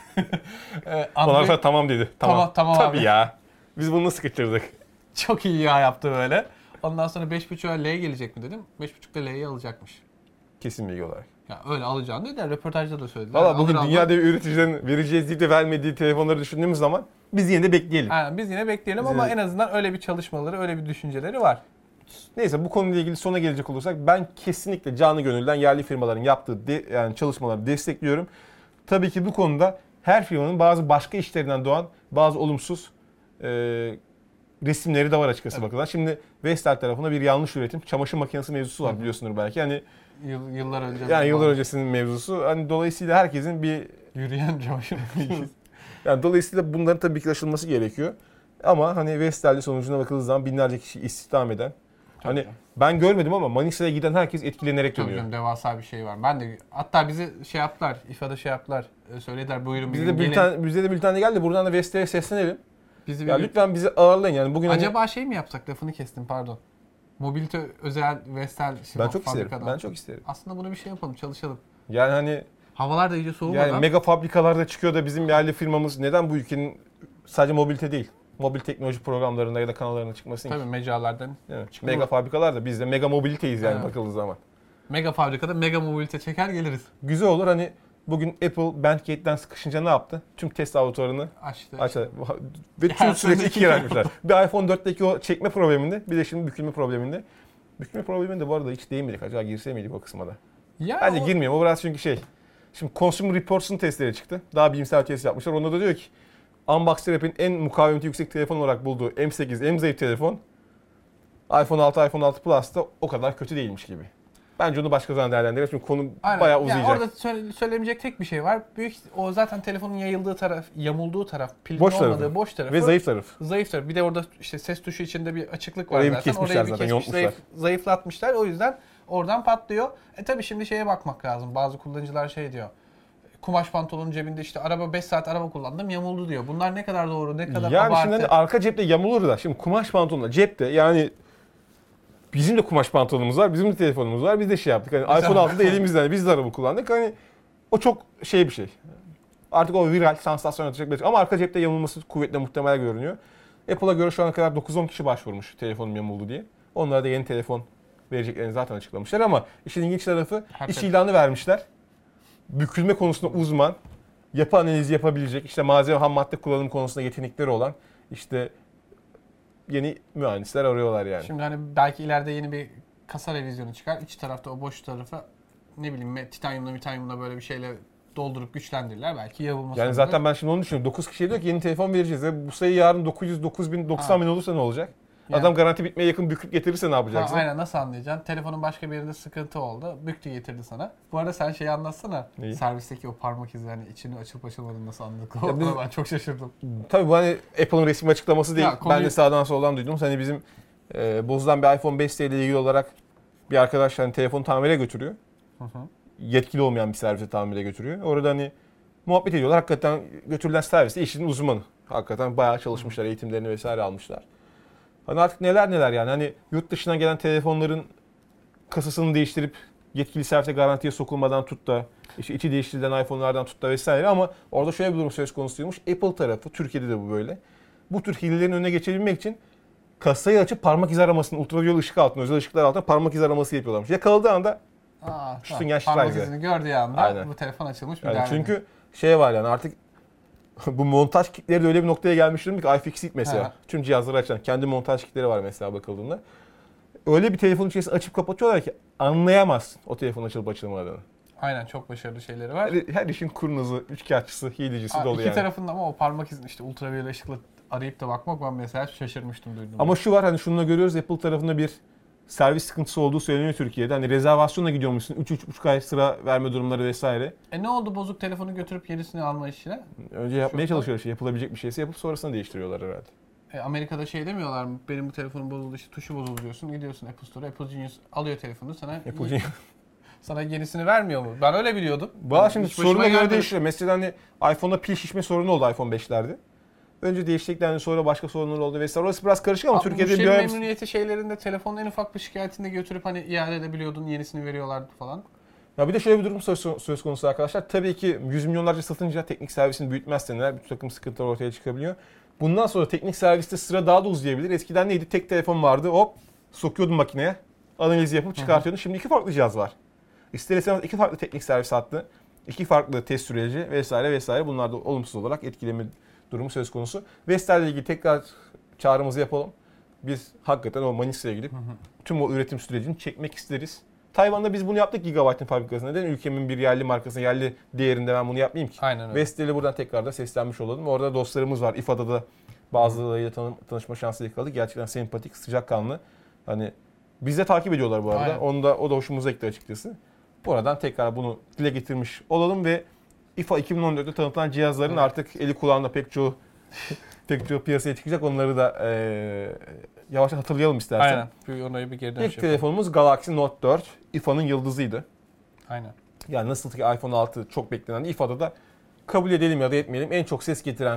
ee, Ondan sonra tamam dedi. Tamam, Tamam, tamam Tabii abi. ya. Biz bunu nasıl kaçırdık? Çok iyi ya yaptı böyle. Ondan sonra beş buçuğa L gelecek mi dedim. beş buçukta L'yi alacakmış. Kesin bilgi olarak. Ya öyle alacağını dediler. Röportajda da söylediler. Valla bugün Alır dünyada üreticilerin vereceğiz deyip de vermediği telefonları düşündüğümüz zaman biz yine de bekleyelim. Aynen, biz yine bekleyelim Biz ama yine- en azından öyle bir çalışmaları, öyle bir düşünceleri var. Neyse bu konuyla ilgili sona gelecek olursak ben kesinlikle canı gönülden yerli firmaların yaptığı de, yani çalışmaları destekliyorum. Tabii ki bu konuda her firmanın bazı başka işlerinden doğan bazı olumsuz e, resimleri de var açıkçası Evet. bakılan. Şimdi Vestel tarafında bir yanlış üretim, çamaşır makinesi mevzusu var biliyorsunuz belki. Hani Yıl, yıllar önce. yani yıllar öncesinin mevzusu. Hani dolayısıyla herkesin bir Yürüyen çamaşır makinesi. yani dolayısıyla bunların tabii ki aşılması gerekiyor. Ama hani Vestel'de sonucuna bakıldığı zaman binlerce kişi istihdam eden. Hani ben görmedim ama Manisa'ya giden herkes etkilenerek Tabii dönüyor. canım, devasa bir şey var. Ben de hatta bizi şey yaptılar, ifade şey yaptılar, e, söylediler buyurun. Bize bir de gün bülten, gelin. bize de bültende geldi. Buradan da Vestel'e seslenelim. Bizi bir Ya gün- lütfen bizi ağırlayın yani bugün hani- Acaba şey mi yapsak, lafını kestim pardon. Mobilite özel Vestel ben çok isterim. fabrikadan. Ben çok isterim. Aslında bunu bir şey yapalım, çalışalım. Yani hani Havalar da iyice soğumadan. yani mega fabrikalarda çıkıyor da bizim yerli firmamız neden bu ülkenin sadece mobilite değil, mobil teknoloji programlarında ya da kanallarına çıkmasın Tabii ki? mecralardan. Değil mi? çıkıyor. Mega fabrikalarda biz de mega mobiliteyiz yani Evet. bakıldığı zaman. Mega fabrikada mega mobilite çeker geliriz. Güzel olur hani bugün Apple Bandgate'den sıkışınca ne yaptı? Tüm test avatarını Açtı. açtı. Ve Ya, tüm süreci sonra iki iki kere açmışlar. Bir iPhone dörtteki o çekme probleminde bir de şimdi bükülme probleminde. Bükülme probleminde bu arada hiç değinmedik. Acaba girse miydik o kısma da? Ya Bence o- girmiyorum. O biraz çünkü şey. Şimdi Consumer Reports'un testleri çıktı. Daha bilimsel test yapmışlar. Onda da diyor ki Unboxed App'in en mukavemeti yüksek telefon olarak bulduğu M sekiz en zayıf telefon iPhone altı, iPhone altı Plus'ta o kadar kötü değilmiş gibi. Bence onu başka zaman değerlendirelim. Çünkü konu Aynen. bayağı Yani uzayacak. orada söyle- söylemeyecek tek bir şey var. Büyük o zaten telefonun yayıldığı taraf, yamulduğu taraf, pilin Boş olmadığı tarafı. boş tarafı. Ve zayıf taraf. Zayıf tarafı. Bir de orada işte ses tuşu içinde bir açıklık var Orayı bir zaten. kesmişler Orayı bir zaten, kesmiş, yontmuşlar. zayıf, zayıflatmışlar. O yüzden oradan patlıyor. E tabii şimdi şeye bakmak lazım. Bazı kullanıcılar şey diyor. Kumaş pantolonun cebinde işte araba beş saat araba kullandım yamuldu diyor. Bunlar ne kadar doğru, ne kadar Yani abartı. şimdi hani arka cepte yamulur da şimdi kumaş pantolonla cepte yani bizim de kumaş pantolonumuz var, bizim de telefonumuz var. Biz de şey yaptık. Hani Mesela- iPhone altıda elimizde hani biz de araba kullandık. Hani o çok şey bir şey. Artık o viral, sansasyon atacak bir şey. Ama arka cepte yamulması kuvvetle muhtemel görünüyor. Apple'a göre şu ana kadar dokuz on kişi başvurmuş telefonum yamuldu diye. Onlara da yeni telefon vereceklerini zaten açıklamışlar ama işin ilginç tarafı Her iş şey- ilanı vermişler. Bükülme konusunda uzman, yapı analizi yapabilecek, işte malzeme ham madde kullanım konusunda yetenekleri olan işte yeni mühendisler arıyorlar yani. Şimdi hani belki ileride yeni bir kasa revizyonu çıkar. İç tarafta o boş tarafı ne bileyim me- titanyumla mitanyumla böyle bir şeyle doldurup güçlendirirler. Belki yapılması Yani olur. zaten ben şimdi onu düşünüyorum. dokuz kişiye diyor ki yeni telefon vereceğiz. E bu sayı yarın dokuz yüz, dokuz bin, doksan bin olursa ne olacak? Yani- Adam garanti bitmeye yakın büküp getirirse ne Ha, yapacaksın? aynen, nasıl anlayacaksın? Telefonun başka bir yerinde sıkıntı oldu. Büktü getirdi sana. Bu arada sen şeyi anlatsana. Neyi? Servisteki o parmak izlerini içini açıp açılmadığını nasıl anladık? Ya biz- Ben çok şaşırdım. Tabii bu hani Apple'ın resmi açıklaması değil. Ya, konuyu- Ben de sağdan soldan duydum. Hani bizim e, bozulan bir iPhone beş ile ilgili olarak bir arkadaş hani telefonu tamire götürüyor. Hı hı. Yetkili olmayan bir servise tamire götürüyor. Orada hani muhabbet ediyorlar. Hakikaten götürülen serviste işin uzmanı. Hakikaten bayağı çalışmışlar. Eğitimlerini vesaire almışlar. Hani artık neler neler yani. Hani yurt dışından gelen telefonların kasasını değiştirip yetkili servise garantiye sokulmadan tut da işte içi değiştirilen iPhone'lardan tut da vesaire, ama orada şöyle bir durum söz konusuymuş. Apple tarafı, Türkiye'de de bu böyle. Bu tür hilelerin önüne geçebilmek için kasayı açıp parmak izi aramasını, ultraviyole ışık altında, özel ışıklar altında parmak izi araması yapıyorlarmış. Yakaladığı anda Aa, Üstün tamam. yaş Parmak size. izini gördüğü anda Aynen. bu telefon açılmış. yani müdahale ediyor. çünkü şey var yani artık bu montaj kitleri de öyle bir noktaya gelmiş durumda ki iFixit mesela. Ha. Tüm cihazları açan kendi montaj kitleri var mesela bakıldığında. Öyle bir telefonun içerisinde açıp kapatıyorlar ki anlayamazsın o telefonun açılıp açılmadığını. Aynen, çok başarılı şeyleri var. Her, her işin kurnazı, üçkağıtçısı, hilecisi Aa, dolu iki yani. tarafında ama o parmak izini işte ultraviyole ışıkla arayıp da bakmak, ben mesela şaşırmıştım duydum. Ama şu var, hani şunu da görüyoruz, Apple tarafında bir servis sıkıntısı olduğu söyleniyor Türkiye'de. Hani rezervasyonla gidiyormuşsun, üç üç buçuk ay sıra verme durumları vesaire. E ne oldu bozuk telefonu götürüp yenisini alma işine? Önce yapmaya Şu- çalışıyor, şey yapılabilecek bir şeyse yapıp sonrasında değiştiriyorlar herhalde. E, Amerika'da şey demiyorlar mı? Benim bu telefonum bozuldu, işte tuşu bozuldu diyorsun. Gidiyorsun Apple Store'a, Apple Genius alıyor telefonu sana. Apple'cı Sana yenisini vermiyor mu? Ben öyle biliyordum. Valla şimdi Hiç başıma soruna göre gelmedi. değişiyor. Mesela hani iPhone'da pil şişme sorunu oldu iPhone beşlerde. Önce değiştikten sonra başka sorunlar oldu vesaire. Orası biraz karışık ama Abi, Türkiye'de müşteri bir memnuniyeti şeylerinde telefonun en ufak bir şikayetinde götürüp hani iade edebiliyordun, yenisini veriyorlardı falan. Ya bir de şöyle bir durum söz, söz konusu arkadaşlar. Tabii ki yüz milyonlarca satınca teknik servisini büyütmezsen eğer bir takım sıkıntılar ortaya çıkabiliyor. Bundan sonra teknik serviste sıra daha da uzayabilir. Eskiden neydi? Tek telefon vardı. Hop sokuyordun makineye. Analizi yapıp çıkartıyordun. Şimdi iki farklı cihaz var. İster istemez iki farklı teknik servis hattı, iki farklı test süreci vesaire vesaire, bunlar da olumsuz olarak etkileme durumu söz konusu. Vestel ile ilgili tekrar çağrımızı yapalım. Biz hakikaten o Manisa'ya gidip tüm o üretim sürecini çekmek isteriz. Tayvan'da biz bunu yaptık Gigabyte'ın fabrikasında. Neden ülkemin bir yerli markasına, yerli değerinde ben bunu yapmayayım ki? Aynen öyle. Vestel'e buradan tekrar da seslenmiş olalım. Orada dostlarımız var. İFA'da da bazılarıyla tanı- tanışma şansı yakaladık. Gerçekten sempatik, sıcakkanlı. Hani biz de takip ediyorlar bu arada. Aynen. Onu da, o da hoşumuza gitti açıkçası. Buradan tekrar bunu dile getirmiş olalım ve İFA iki bin on dörtte tanıtılan cihazların Evet. artık eli kulağında pek çoğu pek çoğu piyasaya çıkacak. Onları da eee yavaşça hatırlayalım istersen. Aynen. Bir onaya bir geri dönüş İlk yapalım. telefonumuz Galaxy Note dört. İFA'nın yıldızıydı. Aynen. Yani nasıl ki iPhone altı çok beklenen, İFA'da da kabul edelim ya da etmeyelim en çok ses getiren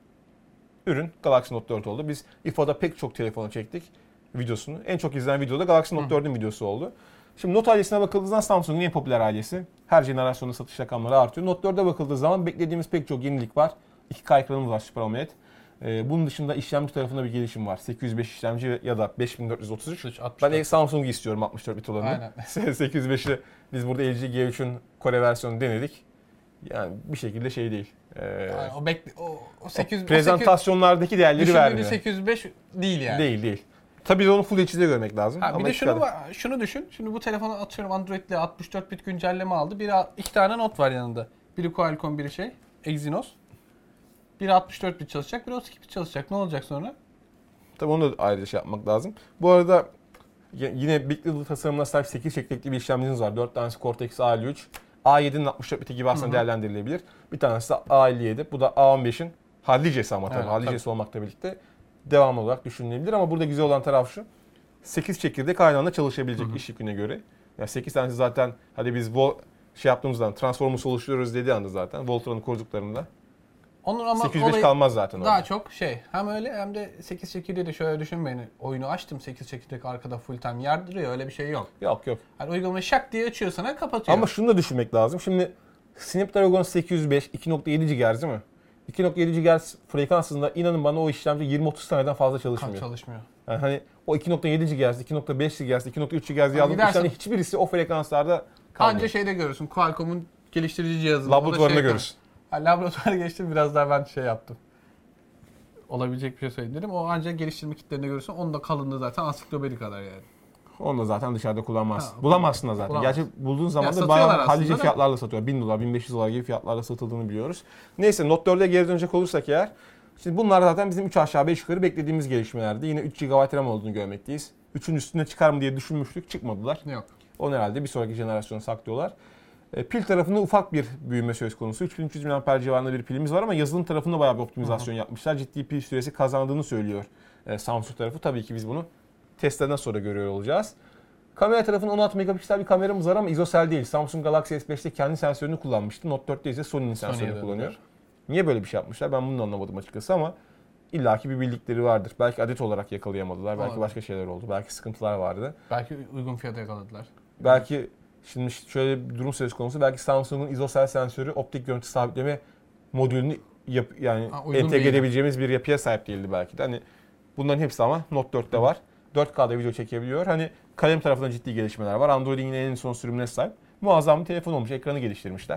ürün Galaxy Note dört oldu. Biz İFA'da pek çok telefonu çektik videosunu. En çok izlenen video da Galaxy Note dördün videosu oldu. Şimdi Note ailesine bakıldığında Samsung'un en popüler ailesi. Her jenerasyonda satış rakamları artıyor. Note dörde bakıldığı zaman beklediğimiz pek çok yenilik var. iki K ekranımız var, Super AMOLED. Ee, bunun dışında işlemci tarafında bir gelişim var. sekiz yüz beş işlemci ya da beş bin dört yüz otuz üç. Ben de Samsung'u istiyorum altmış dört bit olanını. Aynen. sekiz yüz beşi biz burada L G G üçün Kore versiyonu denedik. Yani bir şekilde şey değil. Ee, Yani o bekle o, o sekiz yüz prezentasyonlardaki değerleri vermiyor. sekiz yüz beş değil yani. Değil değil. Tabii de onu Full H D'de görmek lazım. Ha, bir Ama de iki şunu kadar. va- şunu düşün. Şimdi bu telefonu atıyorum Android'le altmış dört bit güncelleme aldı. Biri iki tane not var yanında. Biri Qualcomm, biri şey Exynos. Biri altmış dört bit çalışacak, biri otuz iki bit çalışacak. Ne olacak sonra? Tabii onu da ayrıca şey yapmak lazım. Bu arada y- yine Big Little tasarımına sahip sekiz çekirdekli bir işlemcimiz var. dört tanesi Cortex A elli üç. A yedi'nin altmış dört biti gibi aslında Hı hı. değerlendirilebilir. Bir tanesi de A elli yedi. Bu da A on beşin hallicesi ama tabii. Evet, hallicesi olmakla birlikte devam olarak düşünülebilir. Ama burada güzel olan taraf şu. sekiz çekirdek aynı anda çalışabilecek Hı hı. iş yüküne göre. Yani sekiz tanesi zaten hadi biz Vol şey yaptığımızdan Transformers oluşturuyoruz dediği anda zaten Voltron'u kurduklarında Onun ama sekiz yüz beş olayı kalmaz zaten orada. daha çok şey. Hem öyle hem de sekiz çekirdeği de şöyle düşünmeyin. Oyunu açtım, sekiz çekirdek arkada full time yardırıyor. Öyle bir şey yok. Yok yok. Hani uygulamayı şak diye açıyor sana, kapatıyor. Ama şunu da düşünmek lazım. Şimdi Snapdragon sekiz yüz beş iki nokta yedi gigahertz değil mi? iki nokta yedi gigahertz frekansında inanın bana o işlemci yirmi otuz saniyeden fazla çalışmıyor. çalışmıyor. Yani hani o iki nokta yedi gigahertz, iki nokta beş gigahertz, iki nokta üç gigahertz Abi yazdığım gidersen- işlemci hiçbirisi o frekanslarda kalmıyor. Anca şeyde görürsün. Qualcomm'un geliştirici cihazında. Laboratuvarında O da şey- görürsün. Ha, laboratuvara geçtim, biraz daha ben şey yaptım. Olabilecek bir şey söyleyeyim dedim. O ancak geliştirme kitlerinde görürsün. Onun da kalınlığı zaten ansiklopedi kadar yani. Onu da zaten dışarıda kullanmazsın. Ha, Bulamazsın da zaten. bulamaz. Gerçi bulduğun zaman Ya da satıyorlar bayağı aslında hallice da. fiyatlarla satıyor. bin dolar, bin beş yüz dolar gibi fiyatlarla satıldığını biliyoruz. Neyse Note dörde geri dönecek olursak eğer Şimdi bunlar zaten bizim üç aşağı beş yukarı beklediğimiz gelişmelerdi. Yine üç gigabayt RAM olduğunu görmekteyiz. üçün üstüne çıkar mı diye düşünmüştük. Çıkmadılar. Yok. Onu herhalde bir sonraki jenerasyona saklıyorlar. E, pil tarafında ufak bir büyüme söz konusu. üç bin üç yüz miliamper civarında bir pilimiz var ama yazılım tarafında bayağı bir optimizasyon Hı-hı. yapmışlar. Ciddi pil süresi kazandığını söylüyor e, Samsung tarafı. Tabii ki biz bunu testlerden sonra görüyor olacağız. Kamera tarafında on altı megapiksel bir kameramız var ama ISOCELL değil. Samsung Galaxy S beşte kendi sensörünü kullanmıştı. Note dörtte ise Sony'nin sensörünü kullanıyor. Niye böyle bir şey yapmışlar? Ben bunu da anlamadım açıkçası ama illaki bir bildikleri vardır. Belki adet olarak yakalayamadılar. Belki Olabilir. başka şeyler oldu. Belki sıkıntılar vardı. Belki uygun fiyata yakaladılar. Belki şimdi şöyle bir durum söz konusu. Belki Samsung'un ISOCELL sensörü optik görüntü sabitleme modülünü yap, yani ha, entegre edebileceğimiz bir yapıya sahip değildi belki de. Hani bunların hepsi ama Note dörtte var. dört K'da video çekebiliyor. Hani kalem tarafında ciddi gelişmeler var. Android'in yine en son sürümüne sahip. Muazzam bir telefon olmuş. Ekranı geliştirmişler.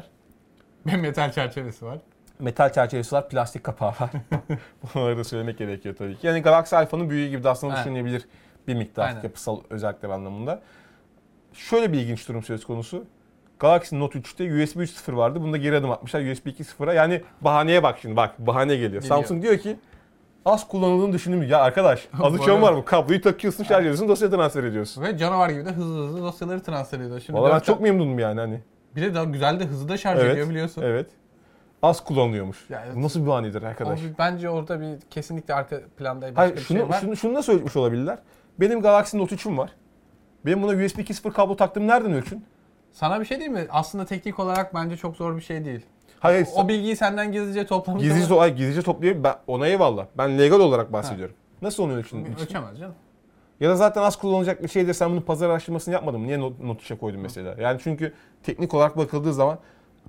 Metal çerçevesi var. Metal çerçevesi var, plastik kapağı var. Bunları da söylemek gerekiyor tabii ki. Yani Galaxy Alpha'nın büyüğü gibi de aslında evet. düşünülebilir bir miktar Aynen. yapısal özellikler anlamında. Şöyle bir ilginç durum söz konusu. Galaxy Note üçte U S B üç nokta sıfır vardı. Bunda geri adım atmışlar U S B iki nokta sıfıra. Yani bahaneye bak şimdi bak. Bahane geliyor. geliyor. Samsung diyor ki az kullanıldığını düşündüm. Ya arkadaş azı çoğun var mı? Kabloyu takıyorsun, şarj ediyorsun, dosya transfer ediyorsun. Ve canavar gibi de hızlı hızlı dosyaları transfer ediyor. Şimdi Valla ben çok memnunum yani hani. Bir de daha güzel de hızlı da şarj evet, ediyor biliyorsun. Evet. Az kullanılıyormuş. Yani, nasıl bir bahanedir arkadaş? O, bence orada bir kesinlikle arka planda başka Hayır, bir şunu, şey var. Şunu, şunu da söylemiş olabilirler. Benim Galaxy Note üçüm var. Benim buna U S B iki nokta sıfır kablo taktım nereden ölçün? Sana bir şey değil mi? Aslında teknik olarak bence çok zor bir şey değil. Hayır, o, o bilgiyi senden gizlice toplamış. Gizlice, ama... gizlice toplayıp ben ona eyvallah. Ben legal olarak bahsediyorum. Ha. Nasıl onu ölçün? Ölçemez canım. Ya da zaten az kullanılacak bir şeydir. Sen bunun pazar araştırmasını yapmadın mı? Niye Note üçe koydun mesela? Yani çünkü teknik olarak bakıldığı zaman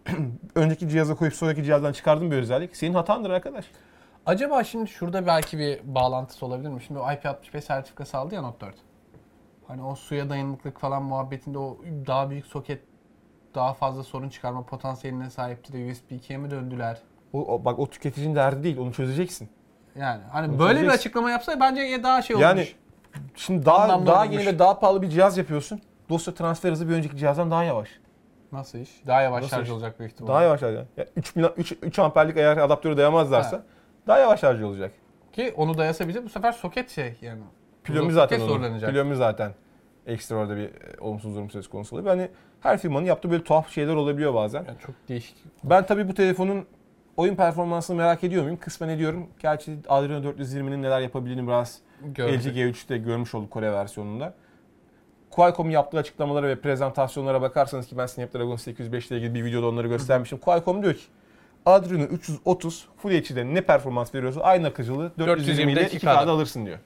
önceki cihaza koyup sonraki cihazdan çıkardığın bir özellik senin hatandır arkadaş. Acaba şimdi şurada belki bir bağlantısı olabilir mi? Şimdi o I P altmış beş sertifikası aldı ya Note dört. Hani o suya dayanıklılık falan muhabbetinde o daha büyük soket daha fazla sorun çıkarma potansiyeline sahipti de U S B ikiye mi döndüler? O, o, bak o tüketicinin derdi değil, onu çözeceksin. Yani hani onu böyle bir açıklama yapsa bence daha şey olmuş. Yani şimdi daha daha yeni ve daha pahalı bir cihaz yapıyorsun. Dosya transfer hızı bir önceki cihazdan daha yavaş. Nasıl iş? Daha yavaş Nasıl şarj iş? olacak büyük ihtimalle. Daha yavaş şarj. Yani üç amperlik eğer adaptörü dayamazlarsa evet. daha yavaş şarj olacak. Ki onu dayasa bize bu sefer soket şey yani. Pilömü zaten olur. Pilömü zaten ekstra orada bir olumsuz durum söz konusu oluyor. Yani her firmanın yaptığı böyle tuhaf şeyler olabiliyor bazen. Yani çok değişik. Ben tabii bu telefonun oyun performansını merak ediyor muyum? Kısmen ediyorum. Gerçi Adreno dört yüz yirminin neler yapabildiğini biraz Gördük. L G G üçte görmüş olduk Kore versiyonunda. Qualcomm'un yaptığı açıklamalara ve prezentasyonlara bakarsanız ki ben Snapdragon sekiz yüz beş ile ilgili bir videoda onları göstermiştim. Hı. Qualcomm diyor ki Adreno üç yüz otuz Full H D'de ne performans veriyorsa aynı akıcılığı dört yüz yirmi ile iki K'da alırsın diyor.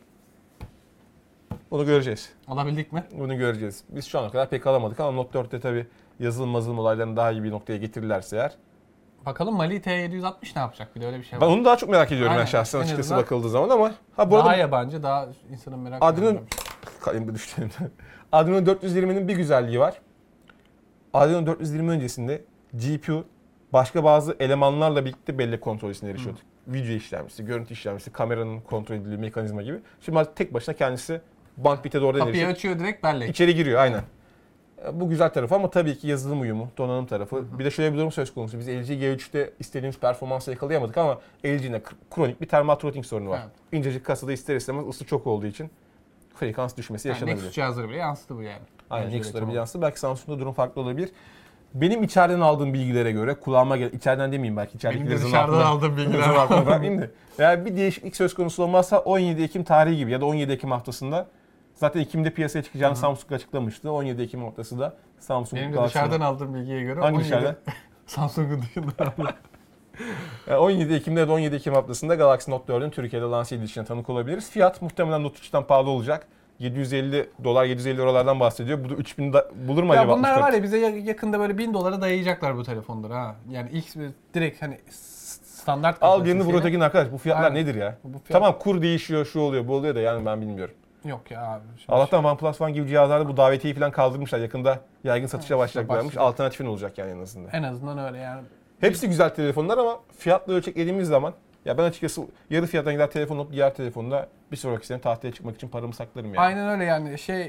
Bunu göreceğiz. Alabildik mi? Bunu göreceğiz. Biz şu ana kadar pek alamadık ama Note dörtte tabii yazılım mazılım olaylarını daha iyi bir noktaya getirirlerse eğer. Bakalım Mali T yedi yüz altmış ne yapacak? Bir de öyle bir şey var. Ben onu daha çok merak ediyorum ben şahsen açıkçası bakıldığı zaman ama. Ha, bu daha arada, yabancı, daha insanın merak Adreno, kalemde düştü. Adreno dört yüz yirminin bir güzelliği var. Adreno dört yüz yirmi öncesinde G P U başka bazı elemanlarla birlikte bellek kontrolüne erişiyordu. Hmm. Video işlemcisi, görüntü işlemcisi, kameranın kontrol edildiği mekanizma gibi. Şimdi artık tek başına kendisi band bit'e doğru erişiyor. Kapıyı açıyor direkt bellek. İçeri giriyor aynen. Bu güzel tarafı ama tabii ki yazılım uyumu, donanım tarafı. Hı hı. Bir de şöyle bir durum söz konusu. Biz L G G üçte istediğimiz performansı yakalayamadık ama L G'nin kronik bir thermal throttling sorunu var. Evet. İncecik kasada ister istemez ısı çok olduğu için frekans düşmesi yani yaşanabilir. Nexus cihazları bile yansıdı bu yani. Aynen Nexus'lara bile yansıdı. Belki Samsung'da durum farklı olabilir. Benim içeriden aldığım bilgilere göre kulağıma gel içeriden demeyeyim belki içerideki Benim de dışarıdan aldığım bilgiler var. Bırakmayayım da. Eğer bir değişiklik söz konusu olmazsa on yedi Ekim tarihi gibi ya da on yedi Ekim haftasında zaten Ekim'de piyasaya çıkacağını Hı-hı. Samsung açıklamıştı. on yedi Ekim haftası da Samsung Benim de dışarıdan aldığım bilgiye göre hangi dışarıdan? Samsung'un dışında. Yani on yedi Ekim'de ya da on yedi Ekim haftasında Galaxy Note dördün Türkiye'de lanse edilişine tanık olabiliriz. Fiyat muhtemelen Note üçten pahalı olacak. yedi yüz elli dolar, yedi yüz elli oralardan bahsediyor. Bu da üç bin da, bulur mu ya acaba? Bunlar var ya bize yakında böyle bin dolara dayayacaklar bu telefonları ha. Yani ilk direkt hani standart. Al birini vur ötekini arkadaş. Bu fiyatlar Aynen. nedir ya? Bu fiyat... Tamam kur değişiyor, şu oluyor, bu oluyor da yani ben bilmiyorum. Yok ya abi. Allah'tan OnePlus One gibi cihazlarda bu davetiyeyi falan kaldırmışlar. Yakında yaygın satışa başlayacaklarmış. Alternatifin olacak yani en azından. En azından öyle yani. Hepsi güzel telefonlar ama fiyatla ölçeklediğimiz zaman ya ben açıkçası yarı fiyattan gider telefon alıp diğer telefonda bir sonraki sene tahtaya çıkmak için paramı saklarım yani. Aynen öyle yani şey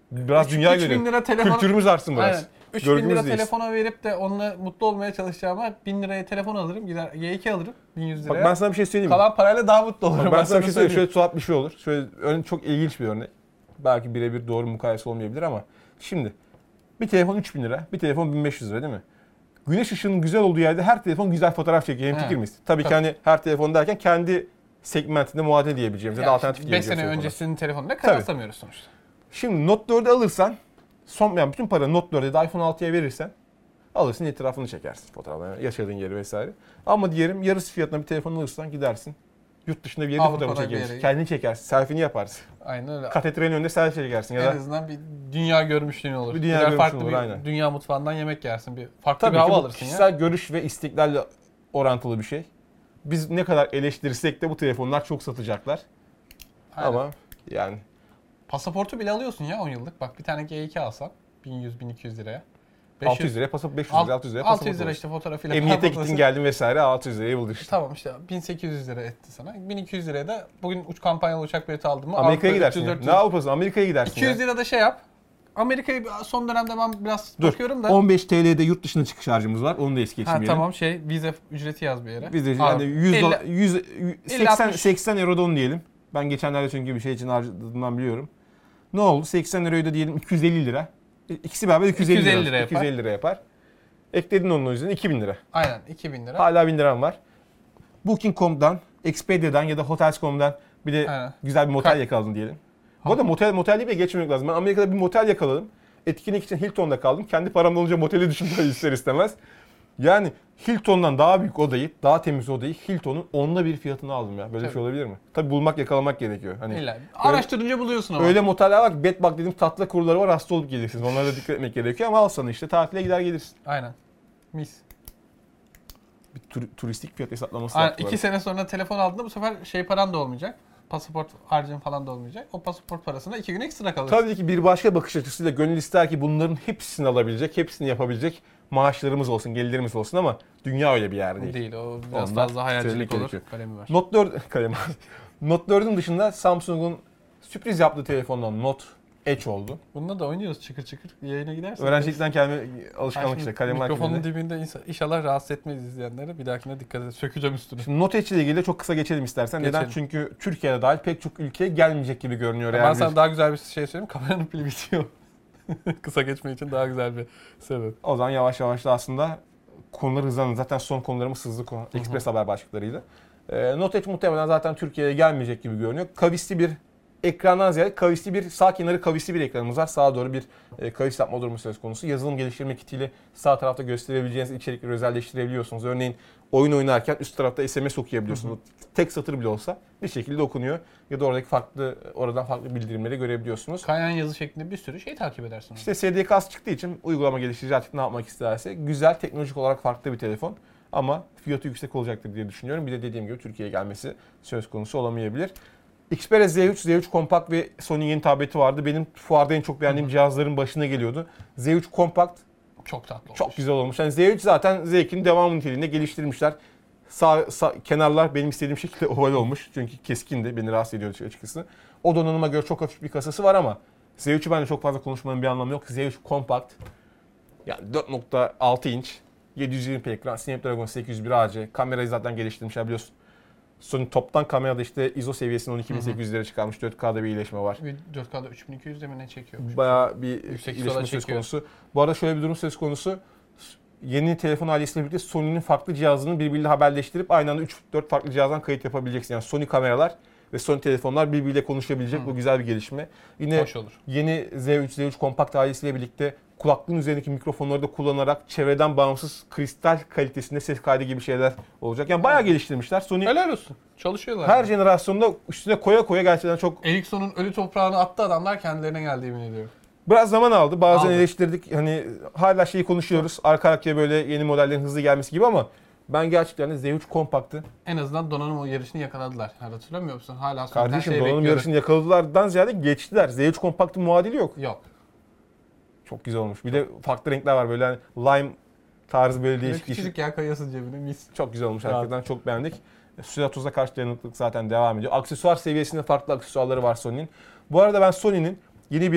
Biraz dünya üç bin görelim. lira telefon... Kültürümüz artsın biraz. Aynen. üç bin lira Görgümüz değilsin. telefona verip de onunla mutlu olmaya çalışacağıma bin liraya telefon alırım. Gider G iki alırım bin yüz liraya. Bak ben sana bir şey söyleyeyim mi? Kalan parayla daha mutlu olurum. Bak ben sana bir şey söyleyeyim. söyleyeyim. Şöyle tuhaf bir şey olur. Şöyle ön- çok ilginç bir örnek. Belki birebir doğru mukayese olmayabilir ama şimdi bir telefon üç bin lira, bir telefon bin beş yüz lira değil mi? Güneş ışığının güzel olduğu yerde her telefon güzel fotoğraf çekiyor. Hemfikir Evet. miyiz? Tabii ki Tabii. hani her telefon derken kendi segmentinde muadil diyebileceğimiz ya da alternatif beş diyebileceğimiz sene telefonlar. öncesinin telefonuyla kıyaslamıyoruz sonuçta. Şimdi Note dördü alırsan, son yani bütün para Note dörde de iPhone altıya verirsen alırsın, etrafını çekersin fotoğraflarını, yaşadığın yeri vesaire. Ama diyelim yarısı fiyatına bir telefon alırsan gidersin. Yurt dışında bir yerde Avrupa'da fotoğrafını bir çekersin. yere- Kendini çekersin, selfie'ni yaparsın. Aynen öyle. Katedralin önünde selfie çekersin ya En da azından bir dünya görmüşlüğün olur. Bir dünya Gider görmüşlüğün farklı olur, bir aynen. dünya mutfağından yemek yersin. Bir farklı tabii bir ki hava bu alırsın kişisel ya. görüş ve isteklerle orantılı bir şey. Biz ne kadar eleştirirsek de bu telefonlar çok satacaklar. Aynen. Ama yani Pasaportu bile alıyorsun ya on yıllık. Bak bir tane G iki alsan bin yüz bin iki yüz liraya. beş yüz altı yüz liraya pasaport, beş yüz liraya, altı yüz liraya pasaport altı yüz lira olur. işte fotoğrafıyla. Emniyete fotoğrafı- gittin geldin vesaire altı yüz liraya buldu işte. Tamam işte bin sekiz yüz lira etti sana. bin iki yüz liraya da bugün uç kampanyalı uçak bileti aldın mı? Amerika'ya Avrupa gidersin. üç yüz ya. dört yüz Ne Avrupa'sı? Amerika'ya gidersin iki yüz ya. lira da şey yap. Amerika'yı son dönemde ben biraz Dur. bakıyorum da. on beş T L'de yurt dışına çıkış harcımız var. Onu da es Ha geçmeyelim. tamam şey vize ücreti yaz bir yere. Biz de Abi, yani yüz, elli- dolar- yüz, seksen, altmış. seksen Euro'dan diyelim. Ben geçenlerde çünkü bir şey için harcadığımdan biliyorum. Ne oldu? seksen Euro'yu da diyelim iki yüz elli lira. İkisi beraber iki yüz elli, iki yüz elli lira, lira yapar. iki yüz elli lira yapar. Ekledin onun üzerine iki bin lira. Aynen iki bin lira. Hala bin liram var. Booking nokta com'dan, Expedia'dan ya da Hotels nokta com'dan bir de Aynen. güzel bir motel Ka- yakaladın diyelim. Bu arada motel, motel değil mi geçmemek lazım. Ben Amerika'da bir motel yakaladım. Etkinlik için Hilton'da kaldım. Kendi paramla olunca moteli düşündüm ister istemez. Yani Hilton'dan daha büyük odayı, daha temiz odayı Hilton'un onda bir fiyatını aldım ya. Böyle Tabii. bir şey olabilir mi? Tabii bulmak, yakalamak gerekiyor. Hani İlla. Araştırınca buluyorsun ama. öyle moteller var ki bed bug dediğim tatlı kurları var, hasta olup gelirsiniz. Onlara da dikkat etmek gerekiyor ama al sana işte tatile gider gelirsin. Aynen. Mis. Bir tur- turistik fiyat hesaplaması Aynen. yaptılar. İki sene sonra telefon aldığında bu sefer şey paran da olmayacak. Pasaport harcın falan da olmayacak. O pasaport parasına iki gün ekstra kalırsın. Tabii ki bir başka bakış açısıyla gönül ister ki bunların hepsini alabilecek, hepsini yapabilecek maaşlarımız olsun, gelirlerimiz olsun ama dünya öyle bir yer değil. Değil. O biraz Ondan fazla hayalcilik söylemek olur. gerekiyor. Kalemi var. Note dört kalemi. Note dördün dışında Samsung'un sürpriz yaptığı telefondan Note Edge oldu. Bununla da oynuyoruz çıkır çıkır. Yayına gidersin. Öğrencilikten kendime alışkanlık Şimdi işte kalem mikrofonun marketinde. dibinde insa- inşallah rahatsız etmeyiz izleyenleri. Bir dahakine dikkat edin. Sökeceğim üstünü. Şimdi Note Edge ile ilgili de çok kısa geçelim istersen. Neden? Geçelim. Çünkü Türkiye'de dahil pek çok ülkeye gelmeyecek gibi görünüyor. Ben eğer sana bir- daha güzel bir şey söyleyeyim. Kameranın pili bitiyor. Kısa geçme için daha güzel bir sebep. O zaman yavaş yavaş da aslında konuları hızlandı. Zaten son konularımız hızlı konu. Express haber başlıklarıydı. Ee, Note Edge muhtemelen zaten Türkiye'ye gelmeyecek gibi görünüyor. Kavisli bir ekrandan ziyade kavisli bir sağ kenarı kavisli bir ekranımız var. Sağa doğru bir e, kavis yapma durumu söz konusu. Yazılım geliştirme kitiyle sağ tarafta gösterebileceğiniz içerikleri özelleştirebiliyorsunuz. Örneğin oyun oynarken üst tarafta S M S okuyabiliyorsunuz. Tek satır bile olsa bir şekilde okunuyor. Ya da oradaki farklı oradan farklı bildirimleri görebiliyorsunuz. Kaynayan yazı şeklinde bir sürü şey takip edersin. İşte S D K'sı çıktığı için uygulama geliştirici artık ne yapmak isterse güzel, teknolojik olarak farklı bir telefon ama fiyatı yüksek olacaktır diye düşünüyorum. Bir de dediğim gibi Türkiye'ye gelmesi söz konusu olamayabilir. Xperia Z üç, Z üç Compact ve Sony'nin yeni tableti vardı. Benim fuarda en çok beğendiğim cihazların başına geliyordu. Z üç Compact Çok tatlı olmuş. çok güzel olmuş. Yani Z üç zaten Z ikinin devamı niteliğinde geliştirmişler. Sağ, sağ kenarlar benim istediğim şekilde oval olmuş. Çünkü keskindi. Beni rahatsız ediyor açıkçası. O donanıma göre çok hafif bir kasası var ama Z üçü bence çok fazla konuşmanın bir anlamı yok. Z üç Compact yani dört nokta altı inç yedi yüz yirmi p ekran, Snapdragon sekiz yüz bir A C. Kamerayı zaten geliştirmişler biliyorsun. Sony toptan kamerada işte I S O seviyesini on iki bin sekiz yüzlere çıkarmış. dört K'da bir iyileşme var. dört K'da üç bin iki yüzde mi ne çekiyormuş? Bayağı bir Yüksek iyileşme sola söz çekiyor. konusu. Bu arada şöyle bir durum söz konusu. Yeni telefon ailesiyle birlikte Sony'nin farklı cihazını birbiriyle haberleştirip aynı anda üç dört farklı cihazdan kayıt yapabileceksin. Yani Sony kameralar ve Sony telefonlar birbiriyle konuşabilecek. Hı. Bu güzel bir gelişme. Yine Hoş olur. yeni Z üç, Z üç Compact ailesiyle birlikte kulaklığın üzerindeki mikrofonları da kullanarak çevreden bağımsız kristal kalitesinde ses kaydı gibi şeyler olacak. Yani bayağı geliştirmişler. Sony Helal olsun. Çalışıyorlar. her jenerasyonda üstüne koya koya gerçekten çok Ericsson'un ölü toprağını attı adamlar kendilerine geldi yemin ediyorum. biraz zaman aldı. Bazen Aldı. eleştirdik. Hani hala şeyi konuşuyoruz. Arka arkaya böyle yeni modellerin hızlı gelmesi gibi ama ben gerçekten Z üç Compact'ı En azından donanım yarışını yakaladılar. Ha, hatırlamıyor musun? Hala son kardeşim şey donanım bekliyoruz. yarışını yakaladılardan ziyade geçtiler. Z üç Compact'ın muadili yok. Yok. Çok güzel olmuş. Bir de farklı renkler var böyle hani lime tarzı böyle Böyle değişik yeşil. küçücük yer koyuyorsun cebine mis. Çok güzel olmuş Rahat. hakikaten çok beğendik. Suya tuza karşı dayanıklılık zaten devam ediyor. Aksesuar seviyesinde farklı aksesuarları var Sony'nin. Bu arada ben Sony'nin yeni bir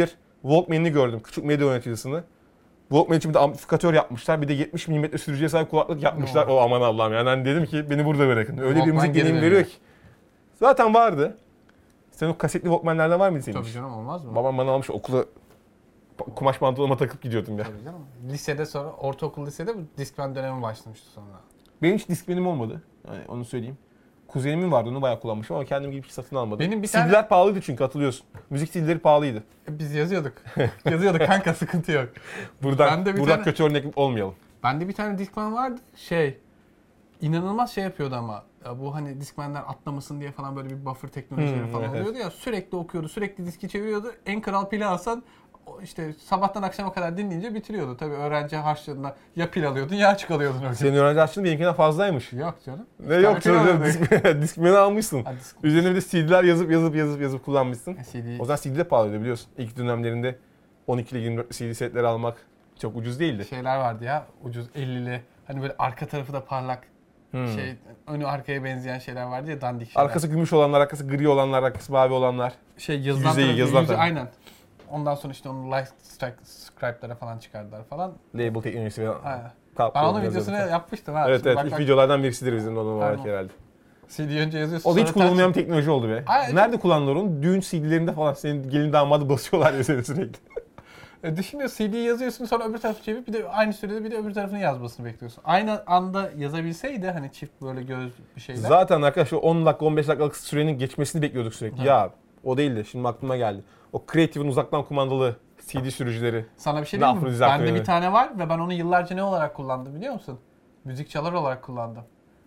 Walkman'ini gördüm. Küçük medya yöneticisi'ni. Walkman için bir de amplifikatör yapmışlar. Bir de yetmiş milimetre sürücüye sahip kulaklık yapmışlar. No. O aman Allah'ım yani hani dedim ki beni burada bırakın. Öyle Walkman bir müzik geri deneyim veriyor. veriyor ki. Zaten vardı. Sen o kasetli Walkman'lerden var mıydı senin? Tabii canım, olmaz mı? Babam bana almış okula kumaş pantolonuma takıp gidiyordum ya. Tabii canım. Lisede sonra, ortaokul lisede bu Discman dönemi başlamıştı sonra. Benim hiç Discman'im olmadı. Yani onu söyleyeyim. Kuzenimin vardı, onu bayağı kullanmışım ama kendim gibi hiç satın almadım. Benim bir C D'ler tane- pahalıydı çünkü, hatırlıyorsun. Müzik C D'leri pahalıydı. E, Biz yazıyorduk. yazıyorduk kanka, sıkıntı yok. Buradan, Ben de bir buradan tane- kötü örnek olmayalım. Bende bir tane Discman vardı. Şey, inanılmaz şey yapıyordu ama. Ya bu hani Discman'ler atlamasın diye falan böyle bir buffer teknolojileri Hmm, falan evet. oluyordu ya. Sürekli okuyordu, sürekli diski çeviriyordu. En kral pili alsan o işte sabahtan akşama kadar dinleyince bitiriyordu. Tabii öğrenci harçlığında ya pil alıyordun ya açık alıyordun. öyle. Senin öğrenci açlığın benimkinden fazlaymış. Yok canım. Ne yok pil canım, alıyorduk. Discman'i Discman'i almışsın. Ha, disk- Üzerine bir de C D'ler yazıp yazıp yazıp yazıp kullanmışsın. E, C D O zaman C D de pahalıydı biliyorsun. İlk dönemlerinde on ikili yirmi dörtlü C D setleri almak çok ucuz değildi. şeyler vardı ya, ucuz ellili. Hani böyle arka tarafı da parlak. Hmm. Şey, önü arkaya benzeyen şeyler vardı ya, dandik şeyler. Arkası gümüş olanlar, arkası gri olanlar, arkası mavi olanlar. şey yazılan yüzeyi, tarafı, yazılan yüzü- tarafı. aynen. Ondan sonra işte onu light strike, scribe'lara falan çıkardılar falan. Label teknolojisi falan. Aynen. Kalk- Ben onun yazıyorduk. videosunu yapmıştım ha. Evet Şimdi evet, bak ilk bak, videolardan birisidir bizim de onun olarak Aynen. herhalde. C D önce yazıyorsun. O da hiç sonra kullanılmayan bir ters- teknoloji oldu be. Aynen. Nerede kullanılır onu? Düğün C D'lerinde falan senin gelin damadı basıyorlar ya seni sürekli. E, düşünüyor, C D yazıyorsun, sonra öbür tarafı çevirip bir de aynı sürede bir de öbür tarafını yazmasını bekliyorsun. Aynı anda yazabilseydi hani çift böyle göz bir şeyler. Zaten arkadaşlar on dakika on beş dakikalık sürenin geçmesini bekliyorduk sürekli. Hı. Ya o değil de şimdi aklıma geldi. O Creative'in uzaktan kumandalı C D sürücüleri. Sana bir şey Ne diyeyim mi? afrodizyak Bende dönemi. bir tane var ve ben onu yıllarca ne olarak kullandım biliyor musun? Müzik çalar olarak kullandım.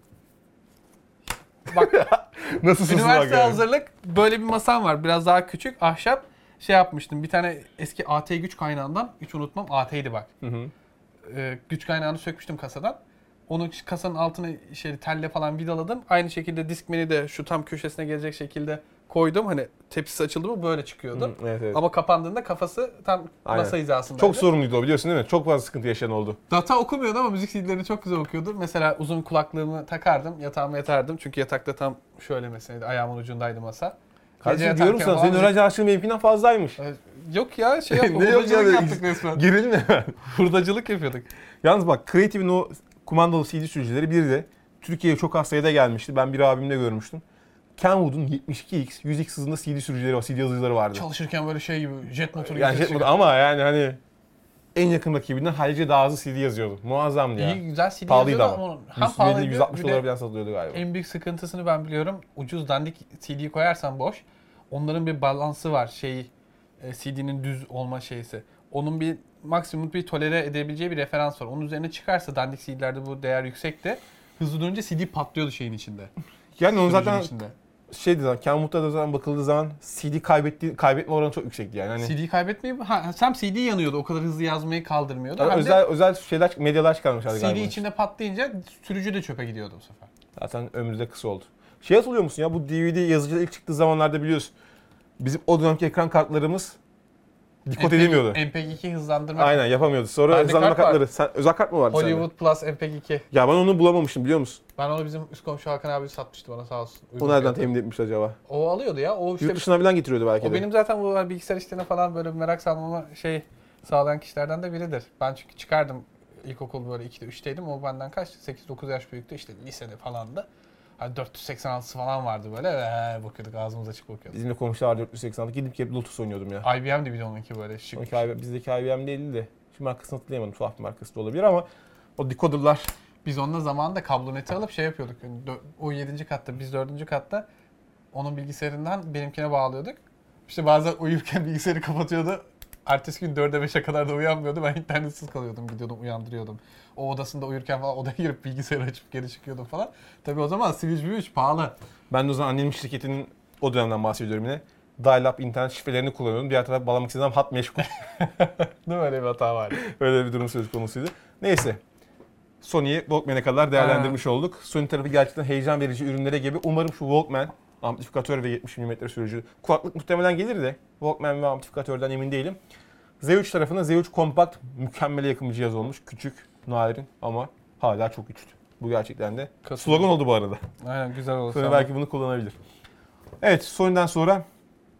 Bak, Nasılsın üniversite hazırlık böyle bir masam var. Biraz daha küçük, ahşap. Şey yapmıştım. Bir tane eski A T güç kaynağından, hiç unutmam, A T'ydi bak. Hı hı. Ee, güç kaynağını sökmüştüm kasadan. Onu kasanın altına şey telle falan vidaladım. Aynı şekilde Discman'i de şu tam köşesine gelecek şekilde koydum. Hani tepsisi açıldı mı böyle çıkıyordu. Hı, evet, evet. Ama kapandığında kafası tam Aynen. masa hizasındaydı. Çok sorunluydu o, biliyorsun değil mi? Çok fazla sıkıntı yaşayan oldu. Data okumuyordu ama müzik C D'lerini çok güzel okuyordu. Mesela uzun kulaklığımı takardım, yatağıma yatardım. Çünkü yatakta tam şöyle mesela ayağımın ucundaydı masa. Kardeşim Gece diyorum yatarken sana, falan senin öğrenci açlığın benimkinden fazlaymış. müzik- Yok ya, şey yaptık, Ne yok hurdacılık ya? yaptık resmen. Girelim hemen. Hurdacılık yapıyorduk. Yalnız bak, Creative'in o kumandalı C D sürücüleri bir de Türkiye'ye çok az sayıda gelmişti. Ben bir abimde görmüştüm. Kenwood'un yetmiş iki X, yüz X hızında C D sürücüleri var, C D yazıcıları vardı. Çalışırken böyle şey gibi, jet motoru gibi. Yani ses jet modu- çıkıyor. ama yani hani en yakın rakibinden hallice daha hızlı C D yazıyordu. Muazzamdı ya. İyi, güzel C D Pahalıydı yazıyordu ama. ama hem yüz elli pahalıydı, yüz altmış bir de dolara falan satılıyordu galiba. en büyük sıkıntısını ben biliyorum. Ucuz dandik C D'yi koyarsan boş. Onların bir balansı var. Şey, e, C D'nin düz olma şeysi. Onun bir maksimum bir tolere edebileceği bir referans var. Onun üzerine çıkarsa dandik C D'lerde bu değer yüksekti. Hızlı dönünce C D patlıyordu şeyin içinde. Yani onu Sürücünün zaten içinde. şeydi zaten, Kenwood'da da zaten bakıldığı zaman C D kaybetti, kaybetme oranı çok yüksekti yani. Hani C D'yi kaybetmeyi, ha, hem C D yanıyordu, o kadar hızlı yazmayı kaldırmıyordu. yani Hem özel özel şeyler, medyalar çıkarmışlardı de C D galiba. içinde patlayınca sürücü de çöpe gidiyordu bu sefer. Zaten ömrümüzde kısa oldu. Şey hatırlıyor musun ya, bu D V D yazıcılar ilk çıktığı zamanlarda biliyorsun. Bizim o dönemki ekran kartlarımız dikot edemiyordu. M P iki hızlandırma. Aynen, yapamıyordu. Sonra Bende hızlandırma kart var. kartları. Sen, özel kart mı vardı sende? Hollywood Plus M P iki. Ya ben onu bulamamıştım, biliyor musun? Ben onu bizim üst komşu Hakan abi satmıştı bana, sağ olsun. Uygun O nereden fiyata. temin etmiş acaba? O alıyordu ya. O işte Yurt dışından bilen getiriyordu belki o de. benim zaten bu bilgisayar işlerine falan böyle bir merak salmama şey sağlayan kişilerden de biridir. Ben çünkü çıkardım ilkokul böyle ikide üçteydim. O benden kaç? sekiz dokuz yaş büyüktü. İşte lisede falandı. Hani dört yüz seksen altısı falan vardı böyle. Ee, bakıyorduk, ağzımız açık bakıyorduk. Bizimle komşular dört yüz seksen altı, gidip gelip Lotus oynuyordum ya. I B M'di bir de onunki böyle şık. Onunki I B M, bizdeki I B M değildi de. Şimdi markasını hatırlayamadım. Tuhaf bir markası da olabilir ama o decoder'lar. Biz onunla zamanında kabloneti alıp şey yapıyorduk. Yani dö- o yedinci katta, biz dördüncü katta onun bilgisayarından benimkine bağlıyorduk. İşte bazen uyurken bilgisayarı kapatıyordu. Ertesi gün dörde beşe kadar da uyanmıyordu. Ben internetsiz kalıyordum. Gidiyordum, uyandırıyordum. O odasında uyurken falan odaya girip bilgisayarı açıp geri çıkıyordum falan. Tabii o zaman Switch üç pahalı. Ben de o zaman annemin şirketinin o dönemden bahsediyorum yine. Dial-up internet şifrelerini kullanıyordum. Diğer taraf bağlamak istediğim hat meşgul. Değil mi? Öyle bir hata var. Öyle bir durum söz konusuydu. Neyse. Sony'yi Walkman'e kadar değerlendirmiş olduk. Sony tarafı gerçekten heyecan verici ürünlere gibi. Umarım şu Walkman, amplifikatör ve yetmiş milimetre sürücü. Kulaklık muhtemelen gelir de Walkman ve amplifikatörden emin değilim. Z üç tarafında Z üç kompakt, mükemmele yakın bir cihaz olmuş. Küçük, narin ama hala çok güçlü. Bu gerçekten de slogan oldu bu arada. Aynen, güzel oldu. Sony belki bunu kullanabilir. Evet, Sony'den sonra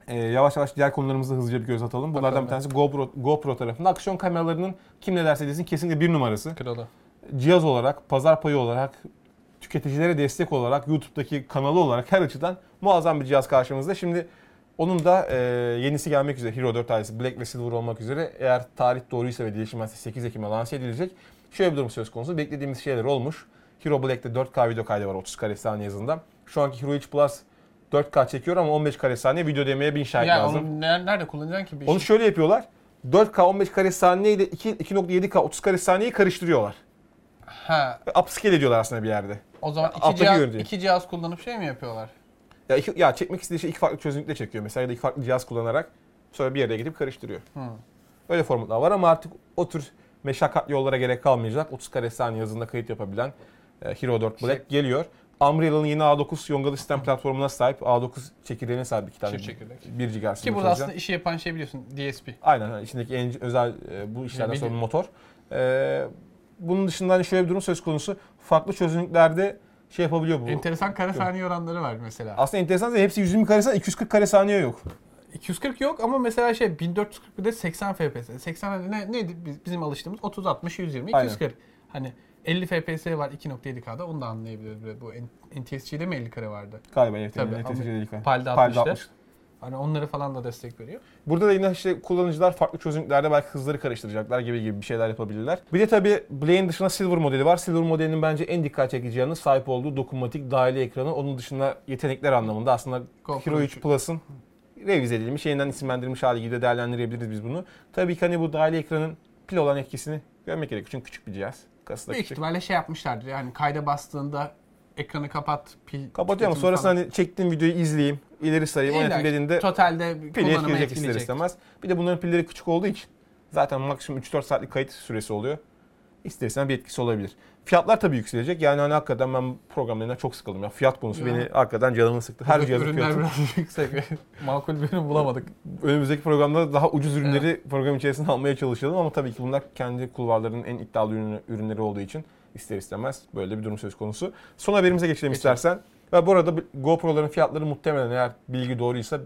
Ee, yavaş yavaş diğer konularımıza hızlıca bir göz atalım. Bunlardan Bakalım. bir tanesi GoPro, GoPro tarafında. Aksiyon kameralarının kim ne derse desin kesinlikle bir numarası. Kralı. Cihaz olarak, pazar payı olarak, tüketicilere destek olarak, YouTube'daki kanalı olarak her açıdan muazzam bir cihaz karşımızda. Şimdi onun da e, yenisi gelmek üzere. Hero dört ailesi Black ve Silver olmak üzere. Eğer tarih doğruysa ve değişmezse sekiz Ekim'e lanse edilecek. Şöyle bir durum söz konusu. Beklediğimiz şeyler olmuş. Hero Black'te dört K video kaydı var otuz kare saniye hızında. Şu anki Hero üç Plus dört K çekiyor ama on beş kare saniye video demeye bin şahit Ya lazım. onu nerede kullanacaksın ki? Bir Onu şey? şöyle yapıyorlar. dört K on beş kare saniye ile iki nokta yedi K otuz kare saniyeyi karıştırıyorlar. Ha, Upscale ediyorlar aslında bir yerde. o zaman iki Alttaki cihaz, görüntü. iki cihaz kullanıp şey mi yapıyorlar? Ya, iki, ya çekmek istediği şey iki farklı çözünürlükle çekiyor. Mesela ya da iki farklı cihaz kullanarak sonra bir yere gidip karıştırıyor. Hı. Öyle formatlar var ama artık o tür meşakkatli yollara gerek kalmayacak. otuz kare saniye hızında kayıt yapabilen e, Hero dört Black Şey- geliyor. Umbrella'nın yeni A dokuz yongalı sistem platformuna sahip. A dokuz çekirdeğine sahip iki tane. Çift çekirdek. bir gigahertz. Ki burada aslında işi yapan şey biliyorsun D S P. Aynen. Yani içindeki en özel e, bu işlerden Ya, sonra bir- motor. E, bunun dışında hani şöyle bir durum söz konusu. Farklı çözünürlüklerde şey yapabiliyor bu. Enteresan kare saniye oranları var mesela. Aslında enteresan değil. Hepsi yüz yirmi kare saniye, iki yüz kırk kare saniye yok. iki yüz kırk yok ama mesela şey bin dört yüz kırk bir de seksen F P S. seksen ne, neydi biz- bizim alıştığımız otuz altmış yüz yirmi iki yüz kırk. Hani elli F P S var iki nokta yedi K'da onu da anlayabiliriz. Bu N T S C'de mi elli kare vardı? Galiba evet. Tabii, N T S C'de değil. Pal'de altmıştı. Hani onları falan da destek veriyor. Burada da yine işte kullanıcılar farklı çözünürlüklerde belki hızları karıştıracaklar gibi gibi bir şeyler yapabilirler. Bir de tabii Black'in dışında Silver modeli var. Silver modelinin bence en dikkat çekici yanı sahip olduğu dokunmatik dahili ekranı. Onun dışında yetenekler anlamında aslında GoPro Hero üç Plus'ın revize edilmiş, yeniden isimlendirilmiş hali gibi de değerlendirebiliriz biz bunu. Tabii ki hani bu dahili ekranın pil olan etkisini görmek gerekiyor. Çünkü küçük bir cihaz. Kası da Büyük küçük. ihtimalle şey yapmışlardır yani kayda bastığında ekranı kapat, pil Kapatıyor ama tüketimi sonrasında falan. hani çektiğim videoyu izleyeyim, ileri sarayım, İlla oynatayım ki dediğinde totalde pili kullanımı etkileyecek ister etkileyecek. istemez. Bir de bunların pilleri küçük olduğu için zaten maksimum üç dört saatlik kayıt süresi oluyor. İstersen bir etkisi olabilir. Fiyatlar tabii yükselecek. Yani hani hakikaten ben programlarına çok sıkıldım. Ya fiyat konusu Ya. beni hakikaten canımı sıktı. Her cihazın Ürünler fiyatı. biraz yüksek. Makul bir ürün bulamadık. Önümüzdeki programda daha ucuz ürünleri program içerisinde almaya çalışalım ama tabii ki bunlar kendi kulvarlarının en iddialı ürünü- ürünleri olduğu için ister istemez böyle bir durum söz konusu. Son haberimize geçelim Geçelim. istersen. Ve bu arada GoPro'ların fiyatları muhtemelen eğer bilgi doğruysa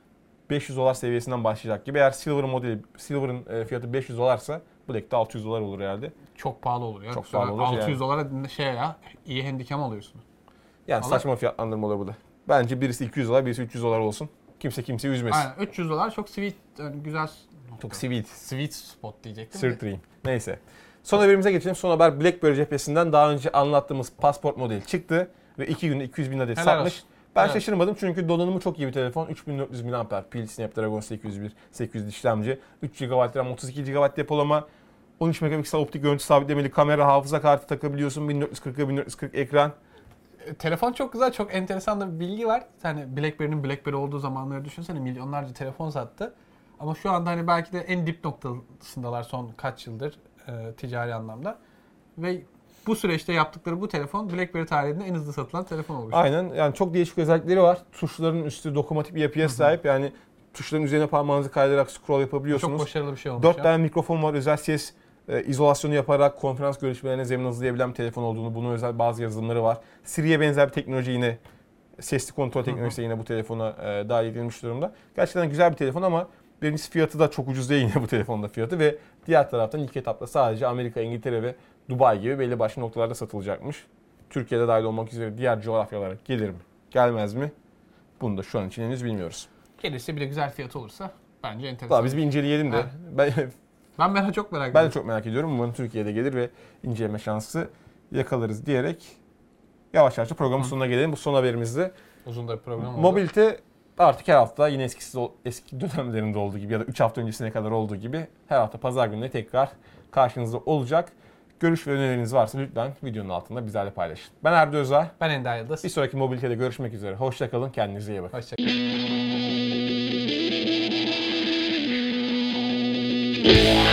beş yüz dolar seviyesinden başlayacak gibi. Eğer Silver'ın modeli, Silver'ın e, fiyatı beş yüz dolarsa Black'te altı yüz dolar olur herhalde. Çok pahalı olur ya. Çok Kusura- pahalı olur altı yüz yani. dolara şey ya iyi handicam alıyorsun. Yani Allah- saçma fiyatlandırma olur bu da. Bence birisi iki yüz dolar, birisi üç yüz dolar olsun. Kimse kimseyi üzmesin. Aynen üç yüz dolar çok sweet yani güzel Çok sweet. sweet spot diyecektim. de. Sırtırayım. Neyse. Son haberimize geçelim. Son haber BlackBerry cephesinden daha önce anlattığımız Passport modeli çıktı. Ve iki günde iki yüz bin adet Helal satmış. olsun. Ben Evet. şaşırmadım çünkü donanımı çok iyi bir telefon. üç bin dört yüz miliamper pil, Snapdragon sekiz yüz bir, sekiz yüz işlemci, üç gigabayt RAM, otuz iki gigabayt depolama, on üç megapiksel optik görüntü sabitlemeli kamera, hafıza kartı takabiliyorsun, bin dört yüz kırk'a bin dört yüz kırk ekran. E, Telefon çok güzel, çok enteresan da bir bilgi var. Hani BlackBerry'nin BlackBerry olduğu zamanları düşünsene milyonlarca telefon sattı. Ama şu anda hani belki de en dip noktasındalar son kaç yıldır e, ticari anlamda. Ve bu süreçte yaptıkları bu telefon BlackBerry tarihinde en hızlı satılan telefon olmuş. Aynen, yani çok değişik özellikleri var. Tuşların üstü dokunmatik bir yapıya sahip. Yani tuşların üzerine parmağınızı kaydırarak scroll yapabiliyorsunuz. Çok başarılı bir şey olmuş. Dört ya. tane mikrofon var. Özel ses e, izolasyonu yaparak konferans görüşmelerine zemin hazırlayabilen bir telefon olduğunu, bunun özel bazı yazılımları var. Siri'ye benzer bir teknoloji yine, sesli kontrol teknolojisi yine bu telefona e, dahil edilmiş durumda. Gerçekten güzel bir telefon ama birincisi fiyatı da çok ucuz değil yine bu telefonda fiyatı ve diğer taraftan ilk etapta sadece Amerika, İngiltere ve Dubai gibi belli başlı noktalarda satılacakmış. Türkiye'de dahil olmak üzere diğer coğrafyalara gelir mi, gelmez mi? Bunu da şu an için henüz bilmiyoruz. Gelirse bir de güzel fiyatı olursa bence enteresan. Daha biz bir inceleyelim de. Evet. Ben, Ben merak çok merak ben ediyorum. de çok merak ediyorum. Umarım Türkiye'de gelir ve inceleme şansı yakalarız diyerek yavaş yavaş programın sonuna gelelim. Bu son haberimizde. Uzun da bir program oldu. Mobilite artık her hafta yine eskisi eski dönemlerinde olduğu gibi ya da üç hafta öncesine kadar olduğu gibi her hafta pazar gününe tekrar karşınızda olacak. Görüş ve önerileriniz varsa lütfen videonun altında bizlerle paylaşın. Ben Erdo Özay. Ben Ender Yıldız. Bir sonraki mobilitede görüşmek üzere. Hoşça kalın. Kendinize iyi bakın. Hoşçakalın.